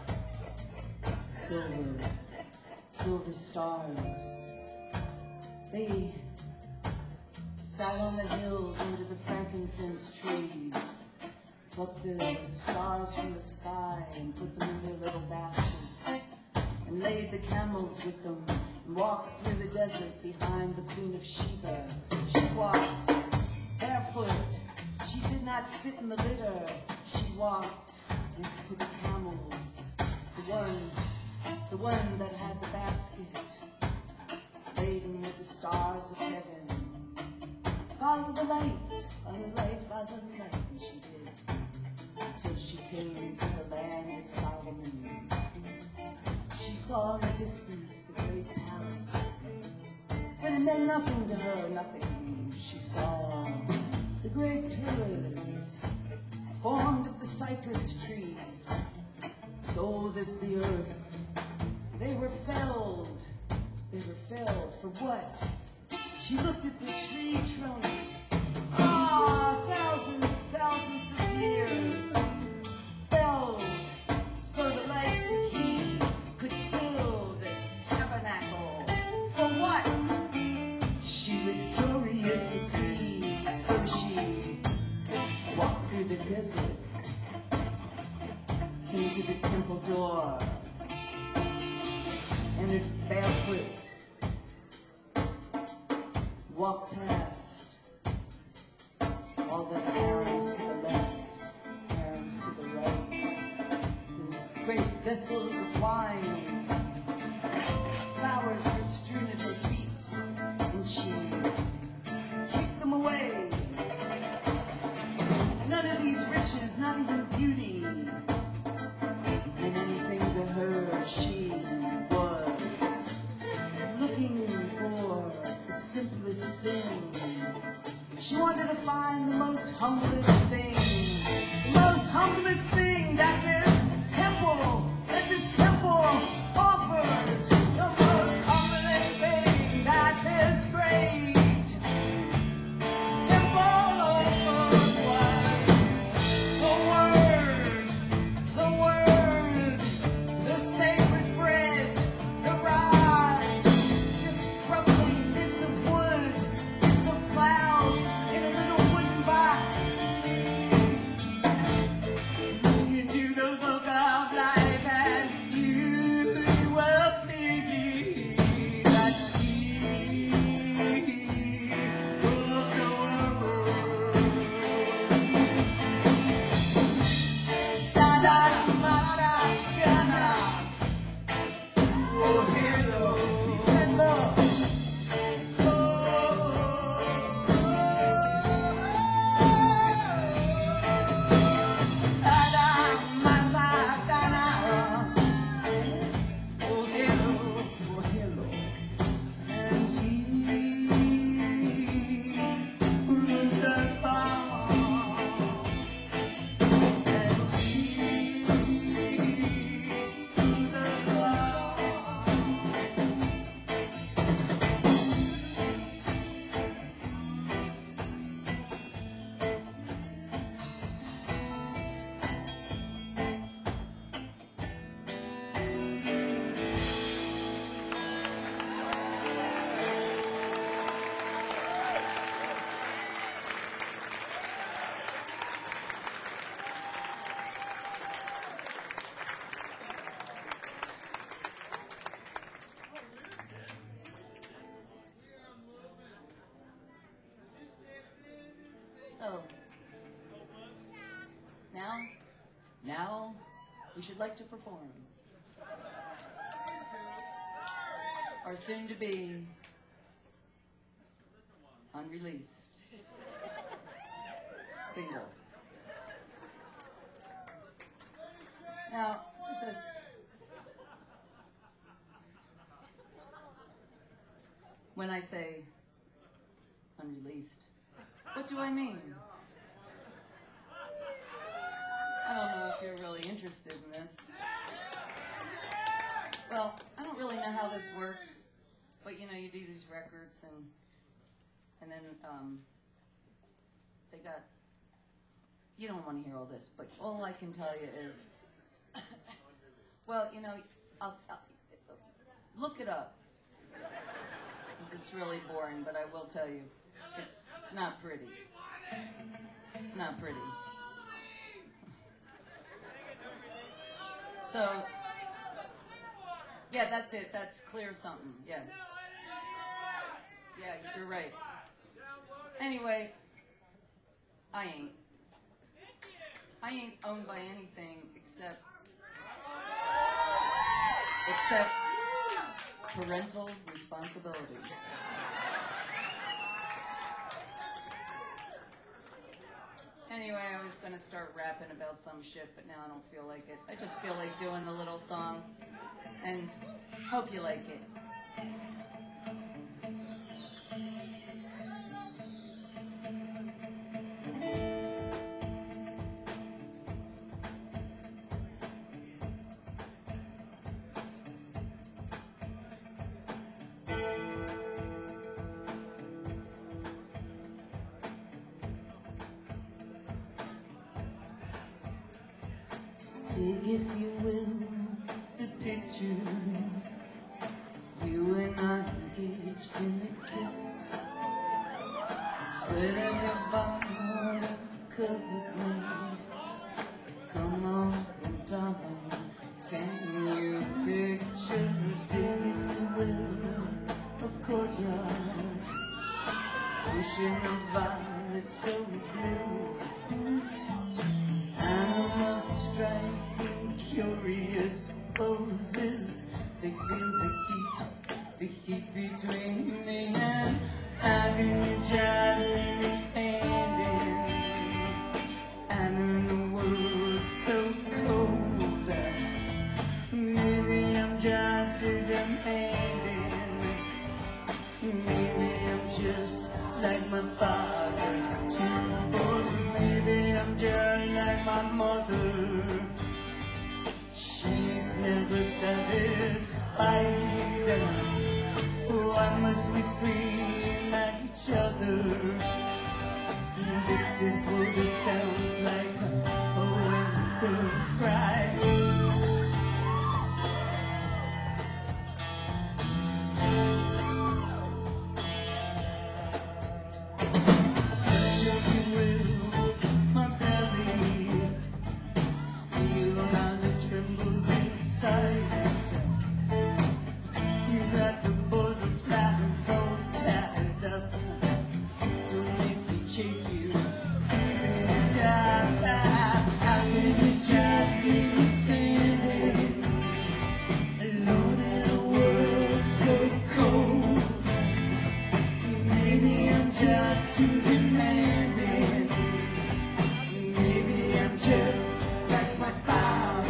silver stars. They sat on the hills under the frankincense trees, plucked the stars from the sky and put them in their little baskets, and laid the camels with them, and walked through the desert behind the Queen of Sheba. She walked barefoot. She did not sit in the litter. She walked next to the camels, the one that had the basket, laden with the stars of heaven. Follow the light, follow the light, follow the light. And she did, until she came to the land of Solomon. She saw in the distance the great palace, but it meant nothing to her, nothing. She saw the great pillars formed of the cypress trees, as old as the earth. They were felled. They were felled for what? She looked at the tree trunks. Thousands of years. Felled so the legs of he could build a tabernacle. For what? She was curious to see, so she walked through the desert, came to the temple door, and her barefoot walked past all the herons to the left, herons to the right, great vessels of wines, flowers were strewn at her feet, and she kicked them away. None of these riches, not even beauty, meant anything to her. She was looking for the simplest thing. She wanted to find the most humblest thing that this temple offered, the most humblest thing that this great temple offered was the word, the sacred bread, the rod, just crumbling bits of wood, bits of cloud in a little wooden box. So, now, we should like to perform our soon-to-be unreleased single. Now, this is when I say unreleased, what do I mean? I don't know if you're really interested in this. Well, I don't really know how this works, but you know, you do these records and then they got, you don't want to hear all this, but all I can tell you is, well, you know, I'll look it up, because it's really boring, but I will tell you, it's not pretty. It's not pretty. So, yeah, that's it. That's Clear something. Yeah. Yeah, you're right. Anyway, I ain't owned by anything except parental responsibilities. Anyway, I was going to start rapping about some shit, but now I don't feel like it. I just feel like doing the little song, and hope you like it. Take, if you will, the picture. You and I engaged in a kiss. Sweating about the covers made. Come on, darling, can you picture? Take, if you will, a courtyard. Ocean of violets so blue. Animals striking curious poses. They feel the heat between me and having you jive me painting. And in a world so cold, maybe I'm just demanding. Maybe I'm just like my father, too bold. Maybe I'm just like my mother. She's never satisfied. Why must we scream at each other? This is what it sounds like when doves cry. You got the butterflies all tied up. Don't make me chase you, baby, just how can you just leave me standing alone in a world so cold? Maybe I'm just too demanding. Maybe I'm just like my father.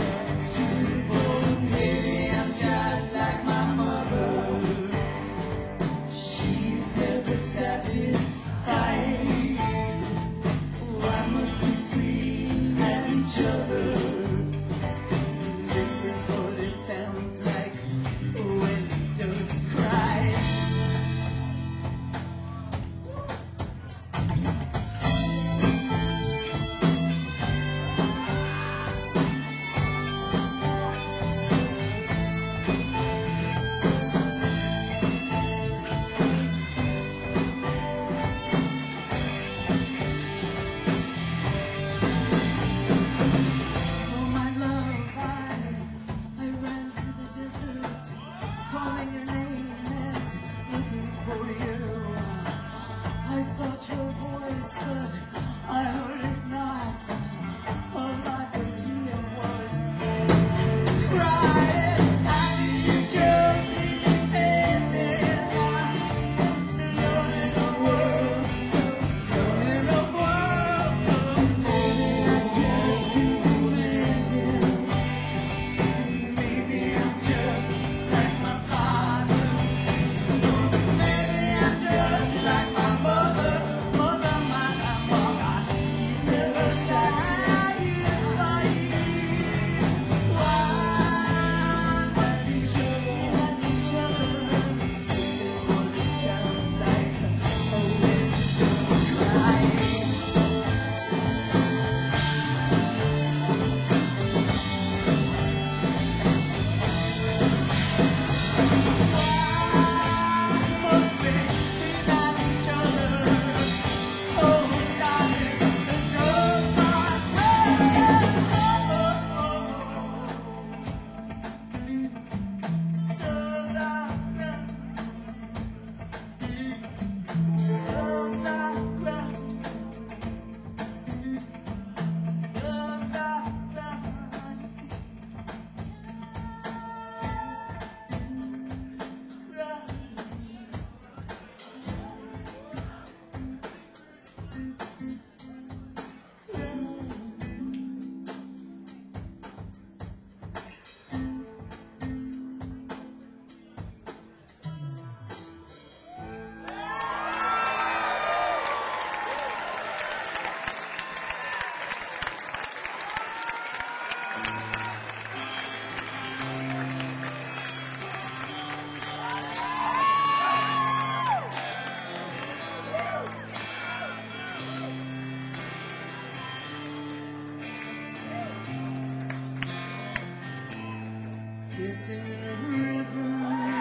Why must we scream at each other? This is what it sounds like when doves cry. Calling your name and looking for you. I sought your voice, but I only not all I could hear was crying. How did you just leave me standing there? Alone in a world, alone in a world so cold. Maybe I'm just like my father. Maybe I'm just like my mother. Mother, mother, mother. Never satisfied. Why does each other? This is what it sounds like. Oh, it's just crying. Listen to the rhythm,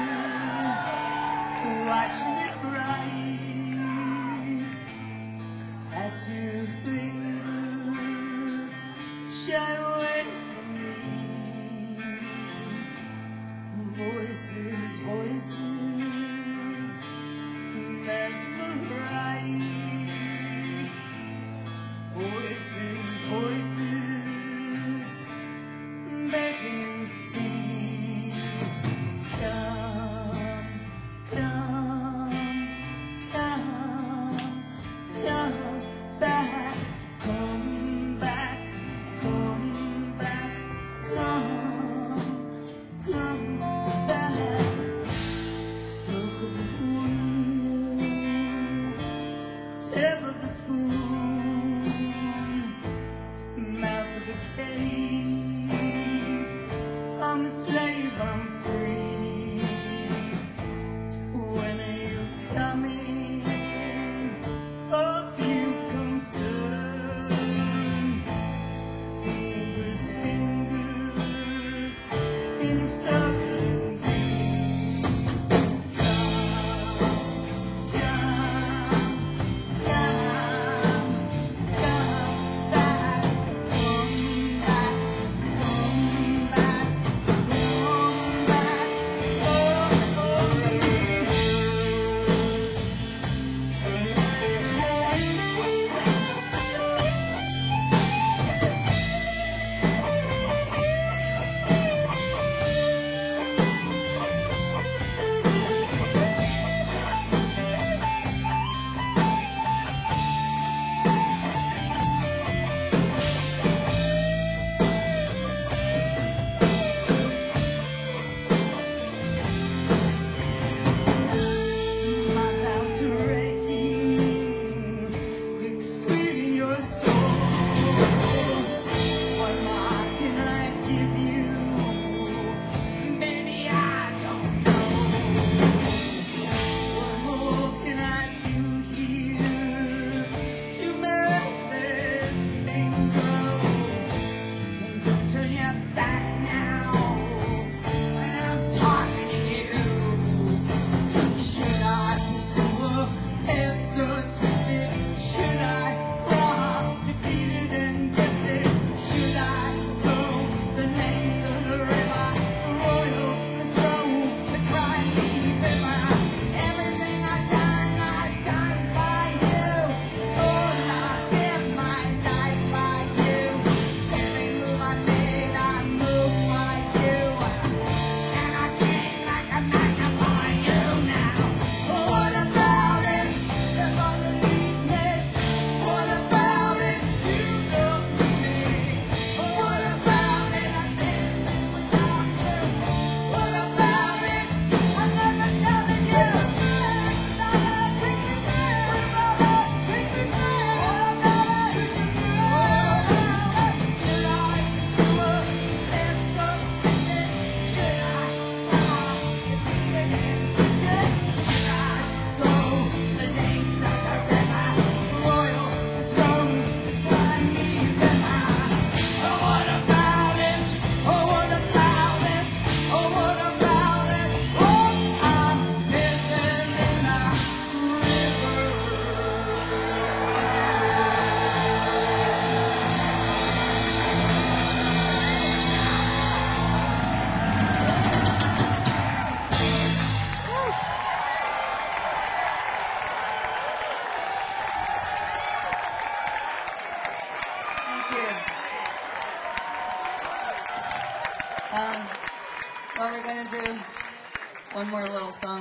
watching it rise. Tattoo fingers shine away from me. Voices, voices, mesmerize. Voices, voices, making me see. Come, come.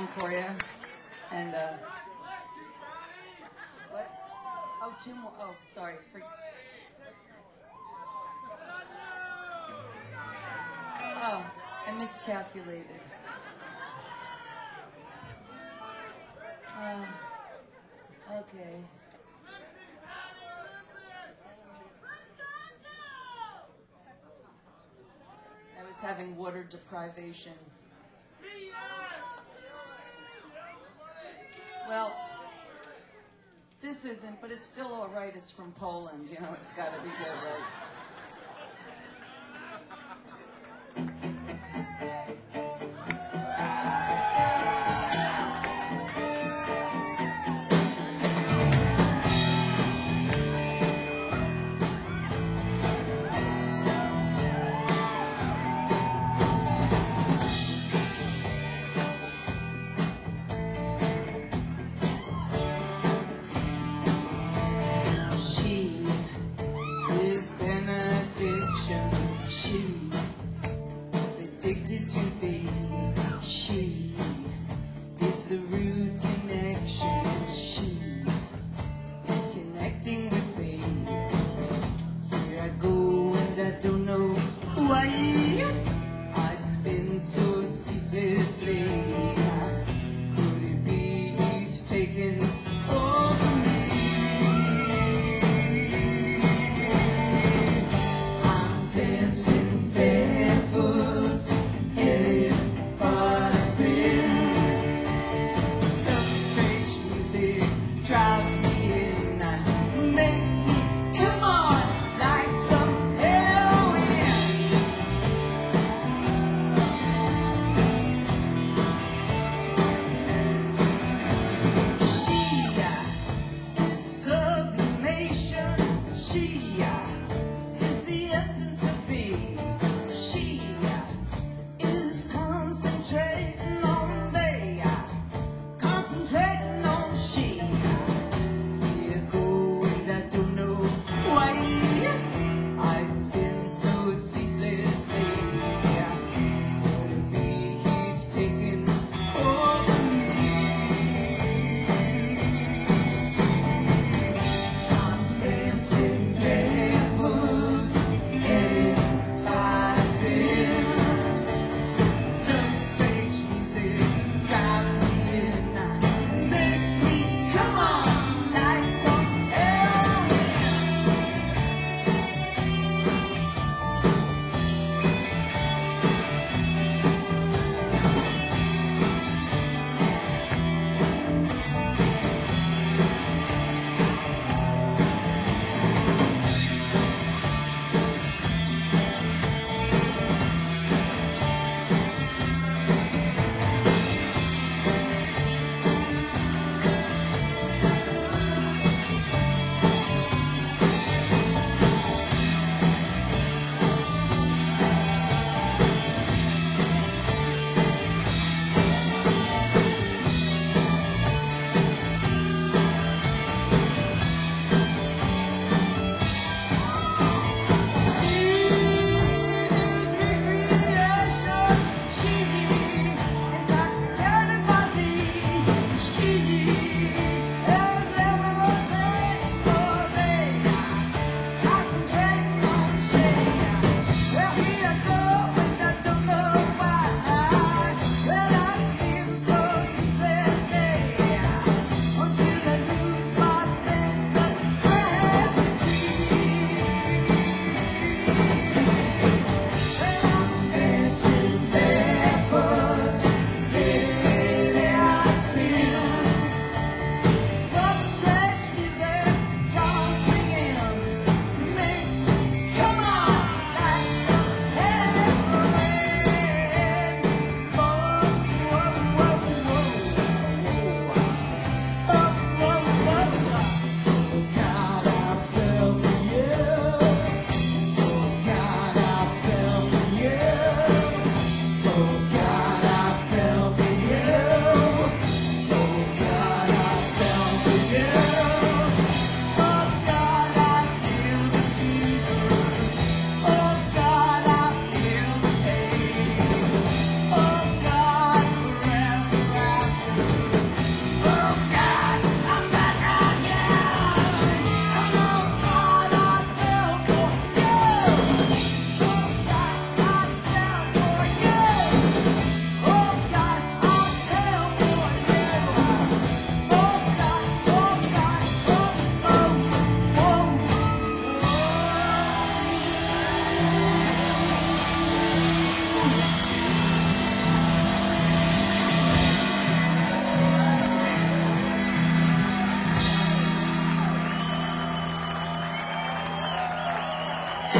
song for you. And, what? Oh, two more. Oh, sorry. Oh, I miscalculated. Okay. I was having water deprivation. Well, this isn't, but it's still all right. It's from Poland, you know, it's got to be good, right? She's been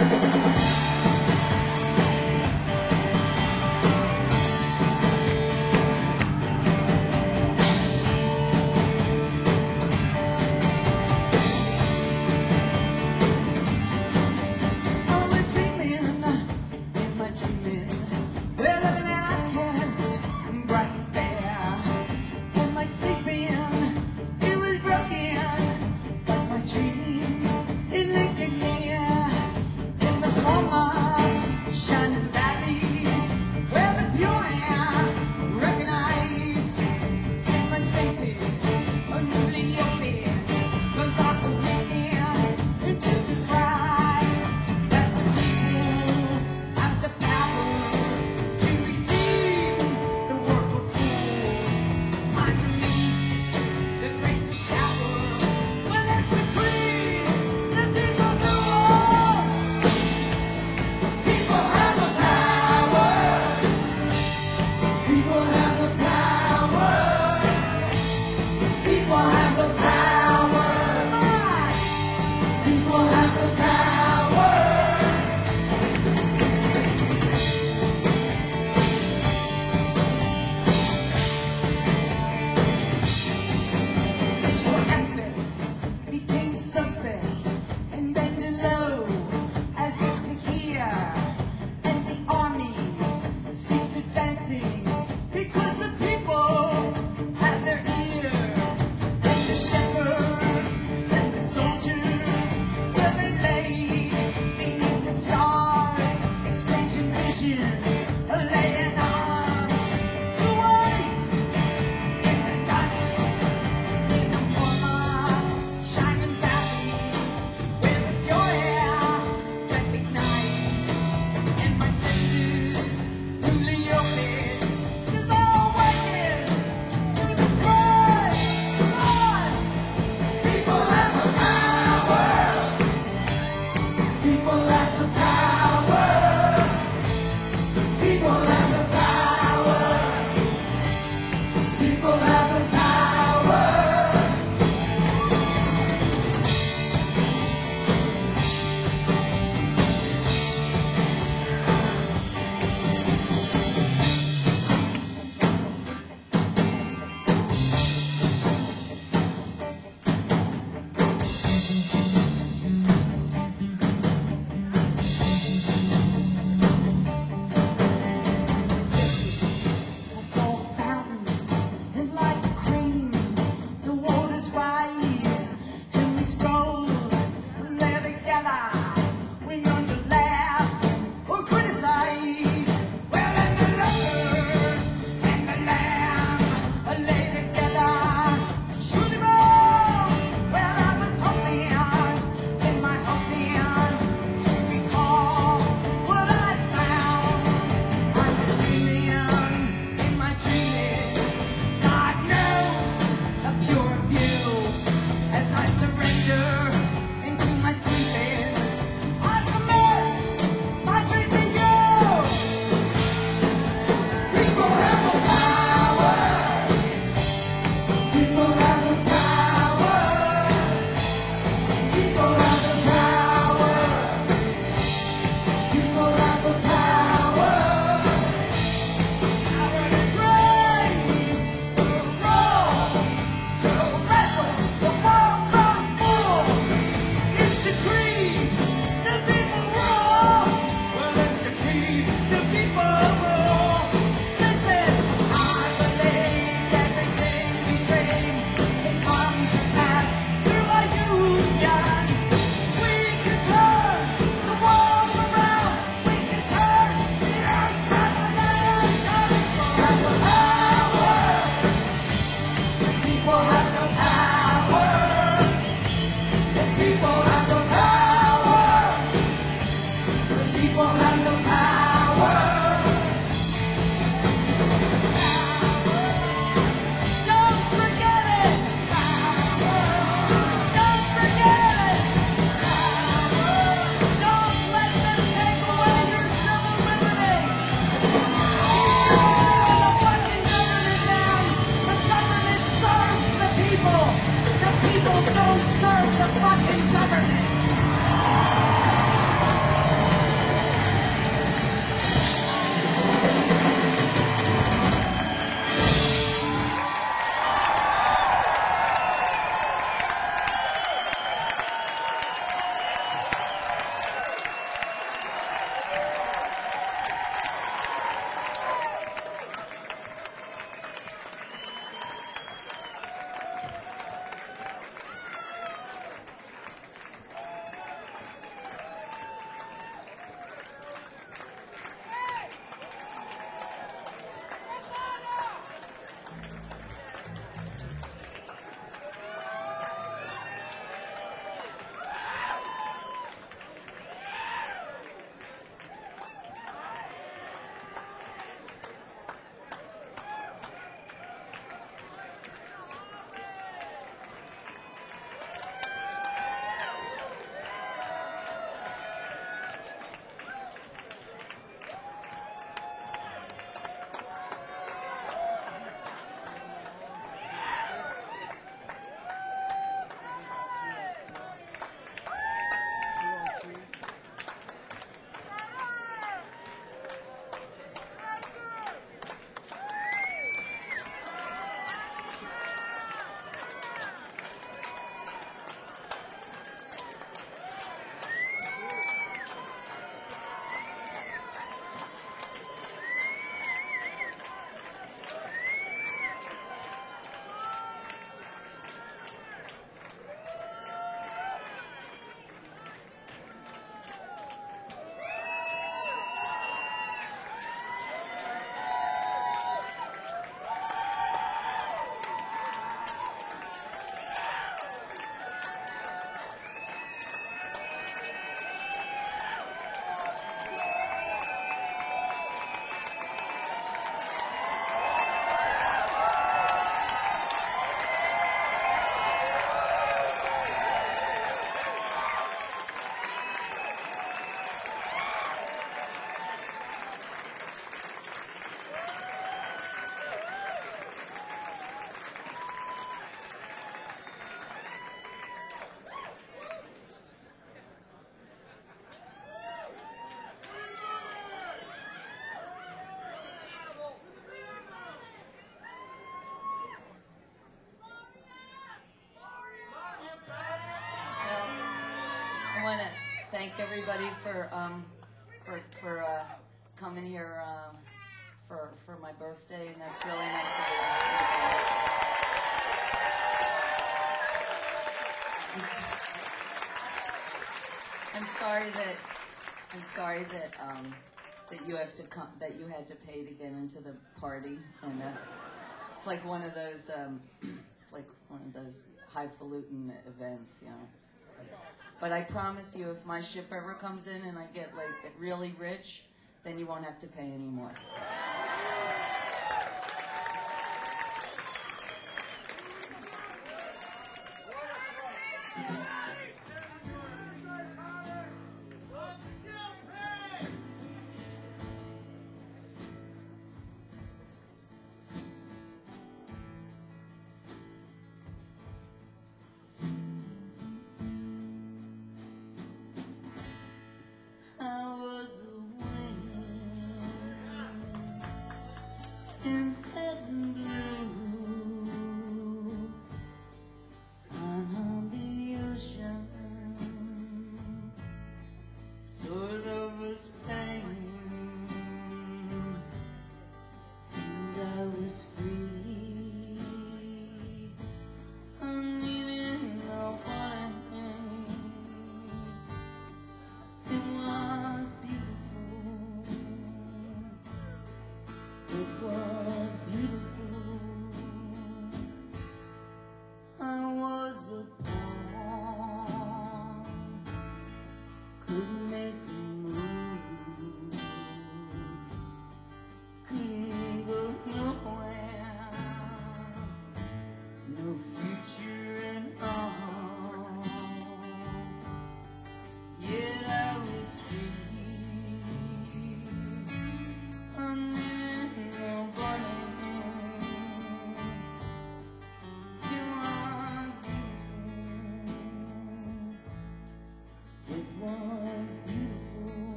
I was dreaming in my dreaming. Well, I'm an outcast, bright and fair. In my sleeping, it was broken. But my dream, it lifted me in the coma, shining valleys, where the pure air recognized. In my senses, a newly opened, 'cause I'm awakened into the cry that the people have the power to redeem the work of fools. Underneath the grace of shower, well, it's the creed that people know. People have the power. People have the power. People have the power. People have the power. Ritual aspects became suspect and bending low as if to hear, and the armies ceased advancing because the people had their ear, and the shepherds and the soldiers were laid beneath the stars, exchanging visions, laying arms to waste in the dust. In the former shining valleys, where the pure air recognized, and my senses newly opened, 'cause I awakened to the cry. People have the power. People have the power. People have the power. People have the power. I saw fountains and like cream, the waters rise, and we stroll there together. We learn to laugh or criticize. Well, and the leopard and the lamb lay together. Truly wrong. Well, I was hoping in my hoping to recall what I found. I was dreaming in my dreaming. God knows a pure view as I surrender into my sleeping. I commit my dream to you. People have the power. People have the power. People have the power. People have the power. Power to dream, to roll, to wrestle the world from fools. It's decreed the people rule. Well, it's decreed the people rule. Listen, I believe everything we dream can come to pass through our union. We can turn the world around. We can turn the earth's revolution. People have the power. The people have the power. The people have the power. Don't forget it. Don't forget it. Don't let them take away your civil liberties. The fucking government down. The government serves the people. The people don't serve the fucking government. want to thank everybody for coming here for my birthday, and that's really nice of you. I'm sorry that you have to come, that you had to pay to get into the party, and it's like one of those highfalutin events, you know. But I promise you, if my ship ever comes in and I get like really rich, then you won't have to pay anymore. I was a winner.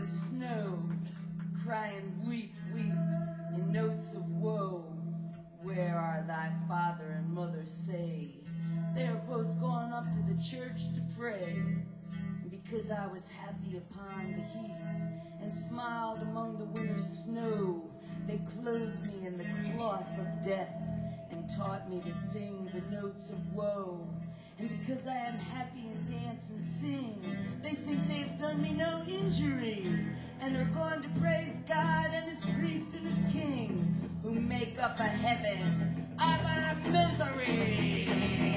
snow, crying weep, weep, in notes of woe. Where are thy father and mother, say? They are both gone up to the church to pray. And because I was happy upon the heath, and smiled among the winter snow, they clothed me in the cloth of death, and taught me to sing the notes of woe. And because I am happy and dance and sing, they think they have done me no injury, and are gone to praise God and his priest and his king, who make up a heaven of our misery.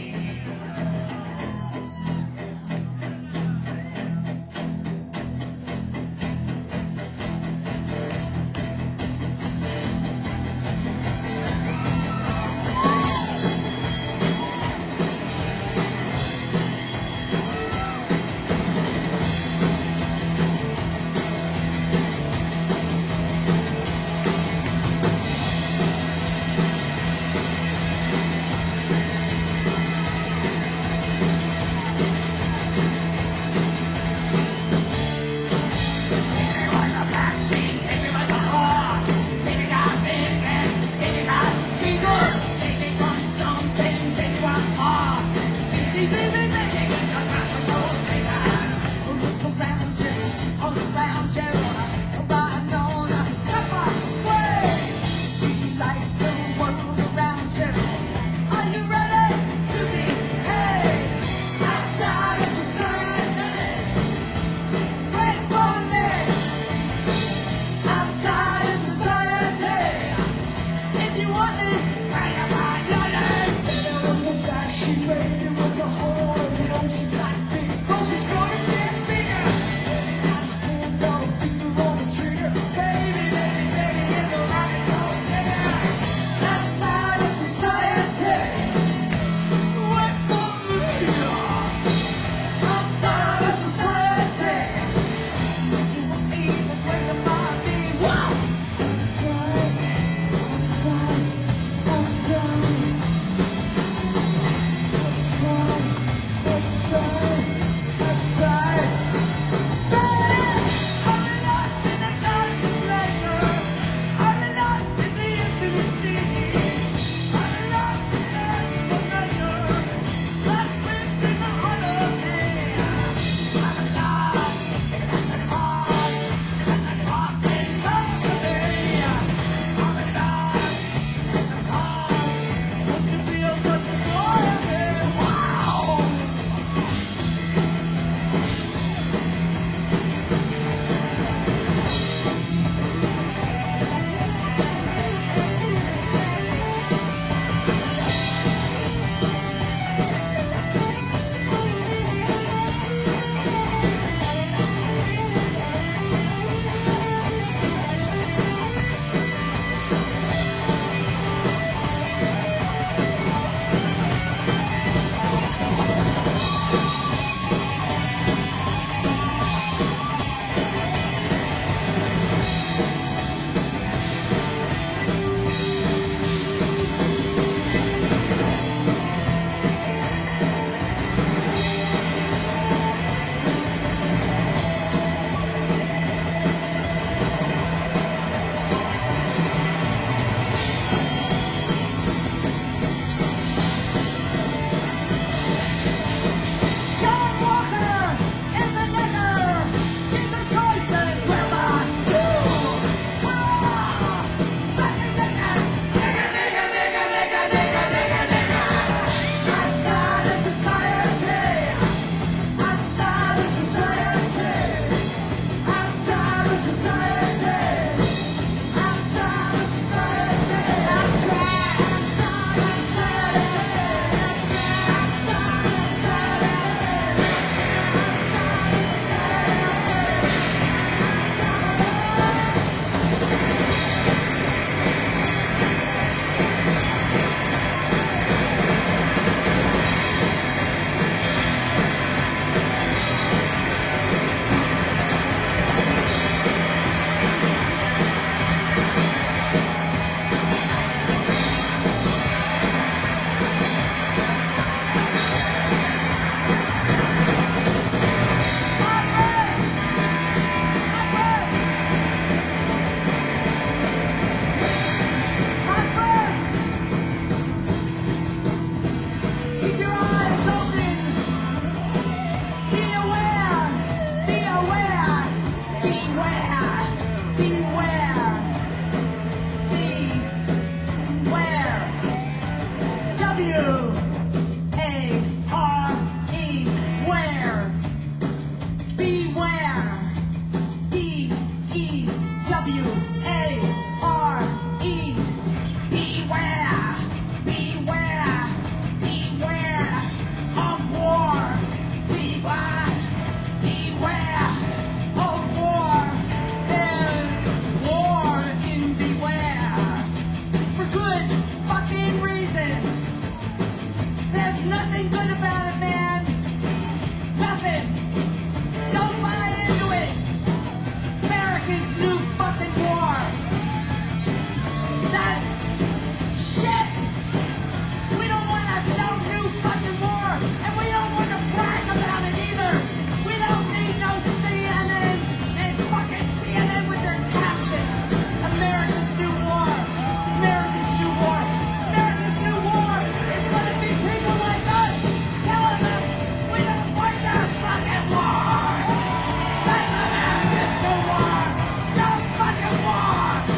W-A-R-E, where? Beware. B-E-W-A-R-E. Beware, beware, beware of war. Beware, beware of war. There's war in beware. For good fucking reason. There's nothing good about it, man. Nothing. Don't buy into it. America's new fucking war. That's shit. We don't want no new fucking war, and we don't want to brag about it either. We don't need no CNN and fucking CNN with their captions. America's new war. America's new war. America's new war is going to be people like us telling them we don't want their fucking war. That's America's new war. No fucking war.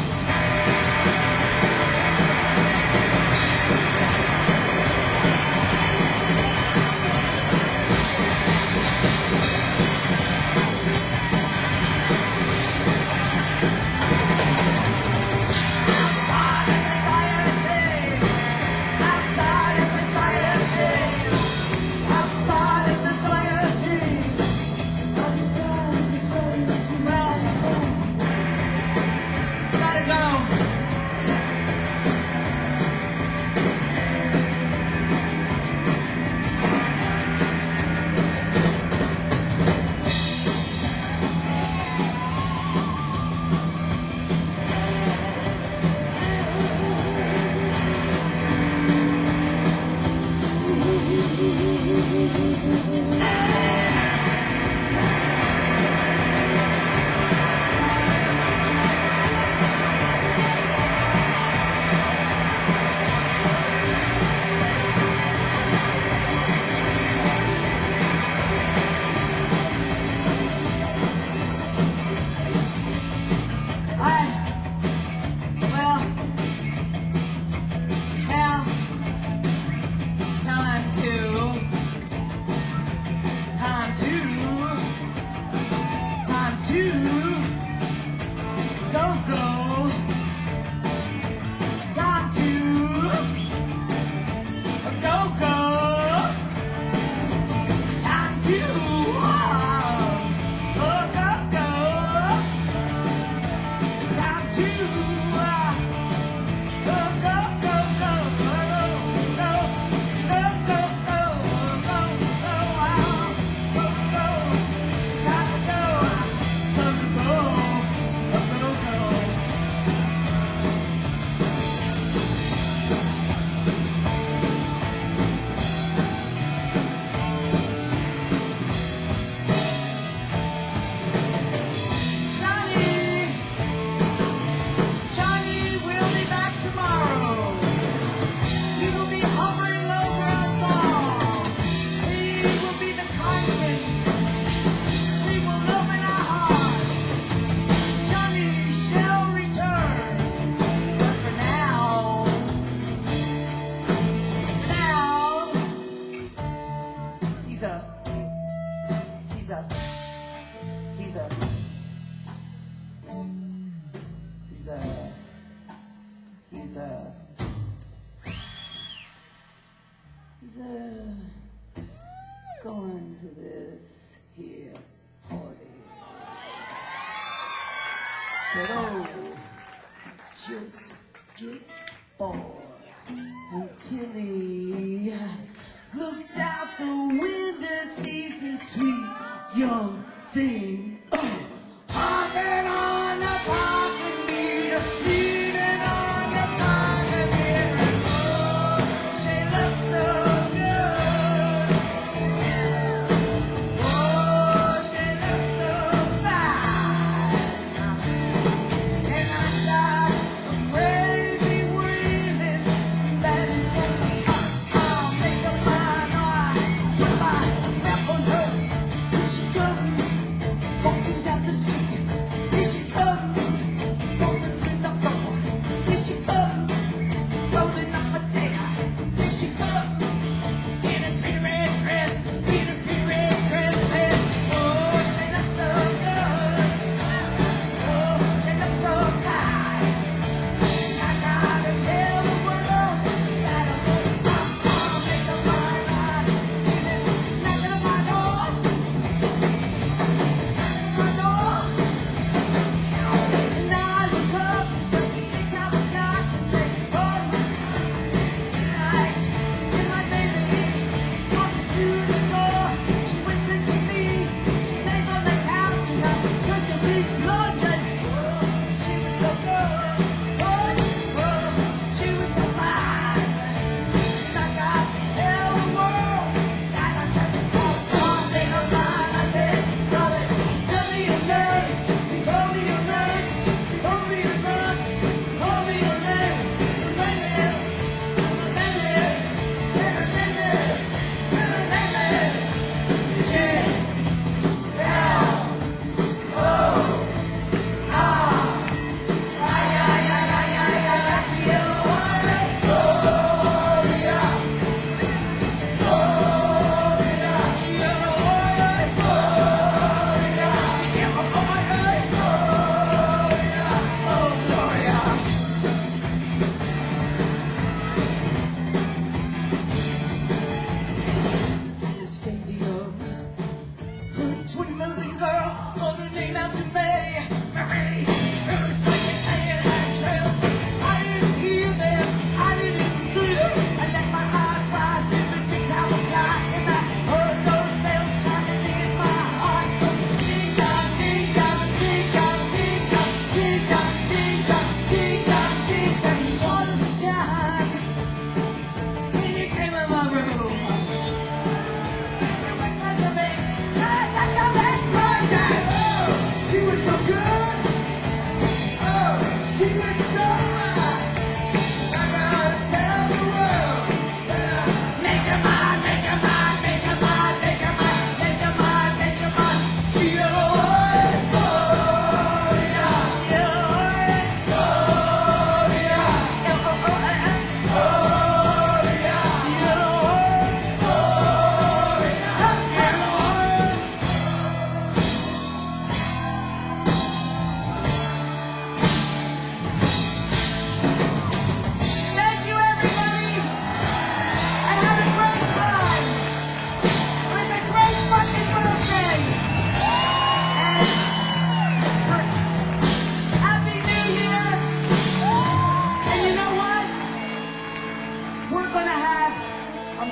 He's going to this here party. But oh, just get bored until he looks out the window, sees this sweet young thing. Hopping on the parking meter, leaning on the parking meter. Oh, she looks so good. Oh, she looks so fine. And I got a crazy feeling that I'll make up my mind. If I step on her, here she comes.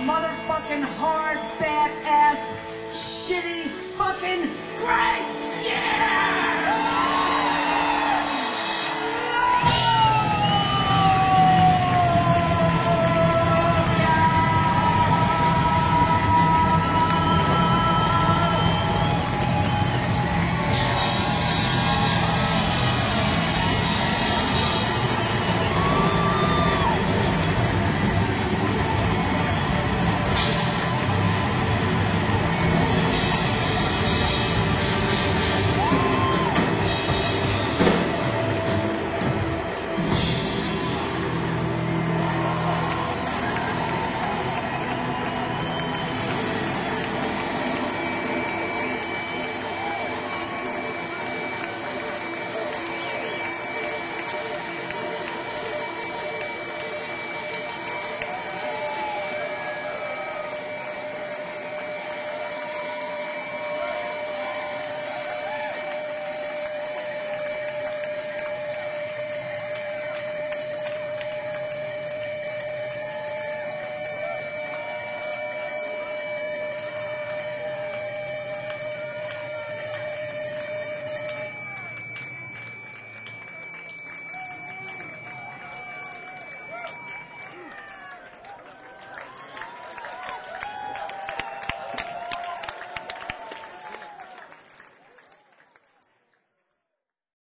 motherfucking hard, badass, shitty, fucking great. Yeah!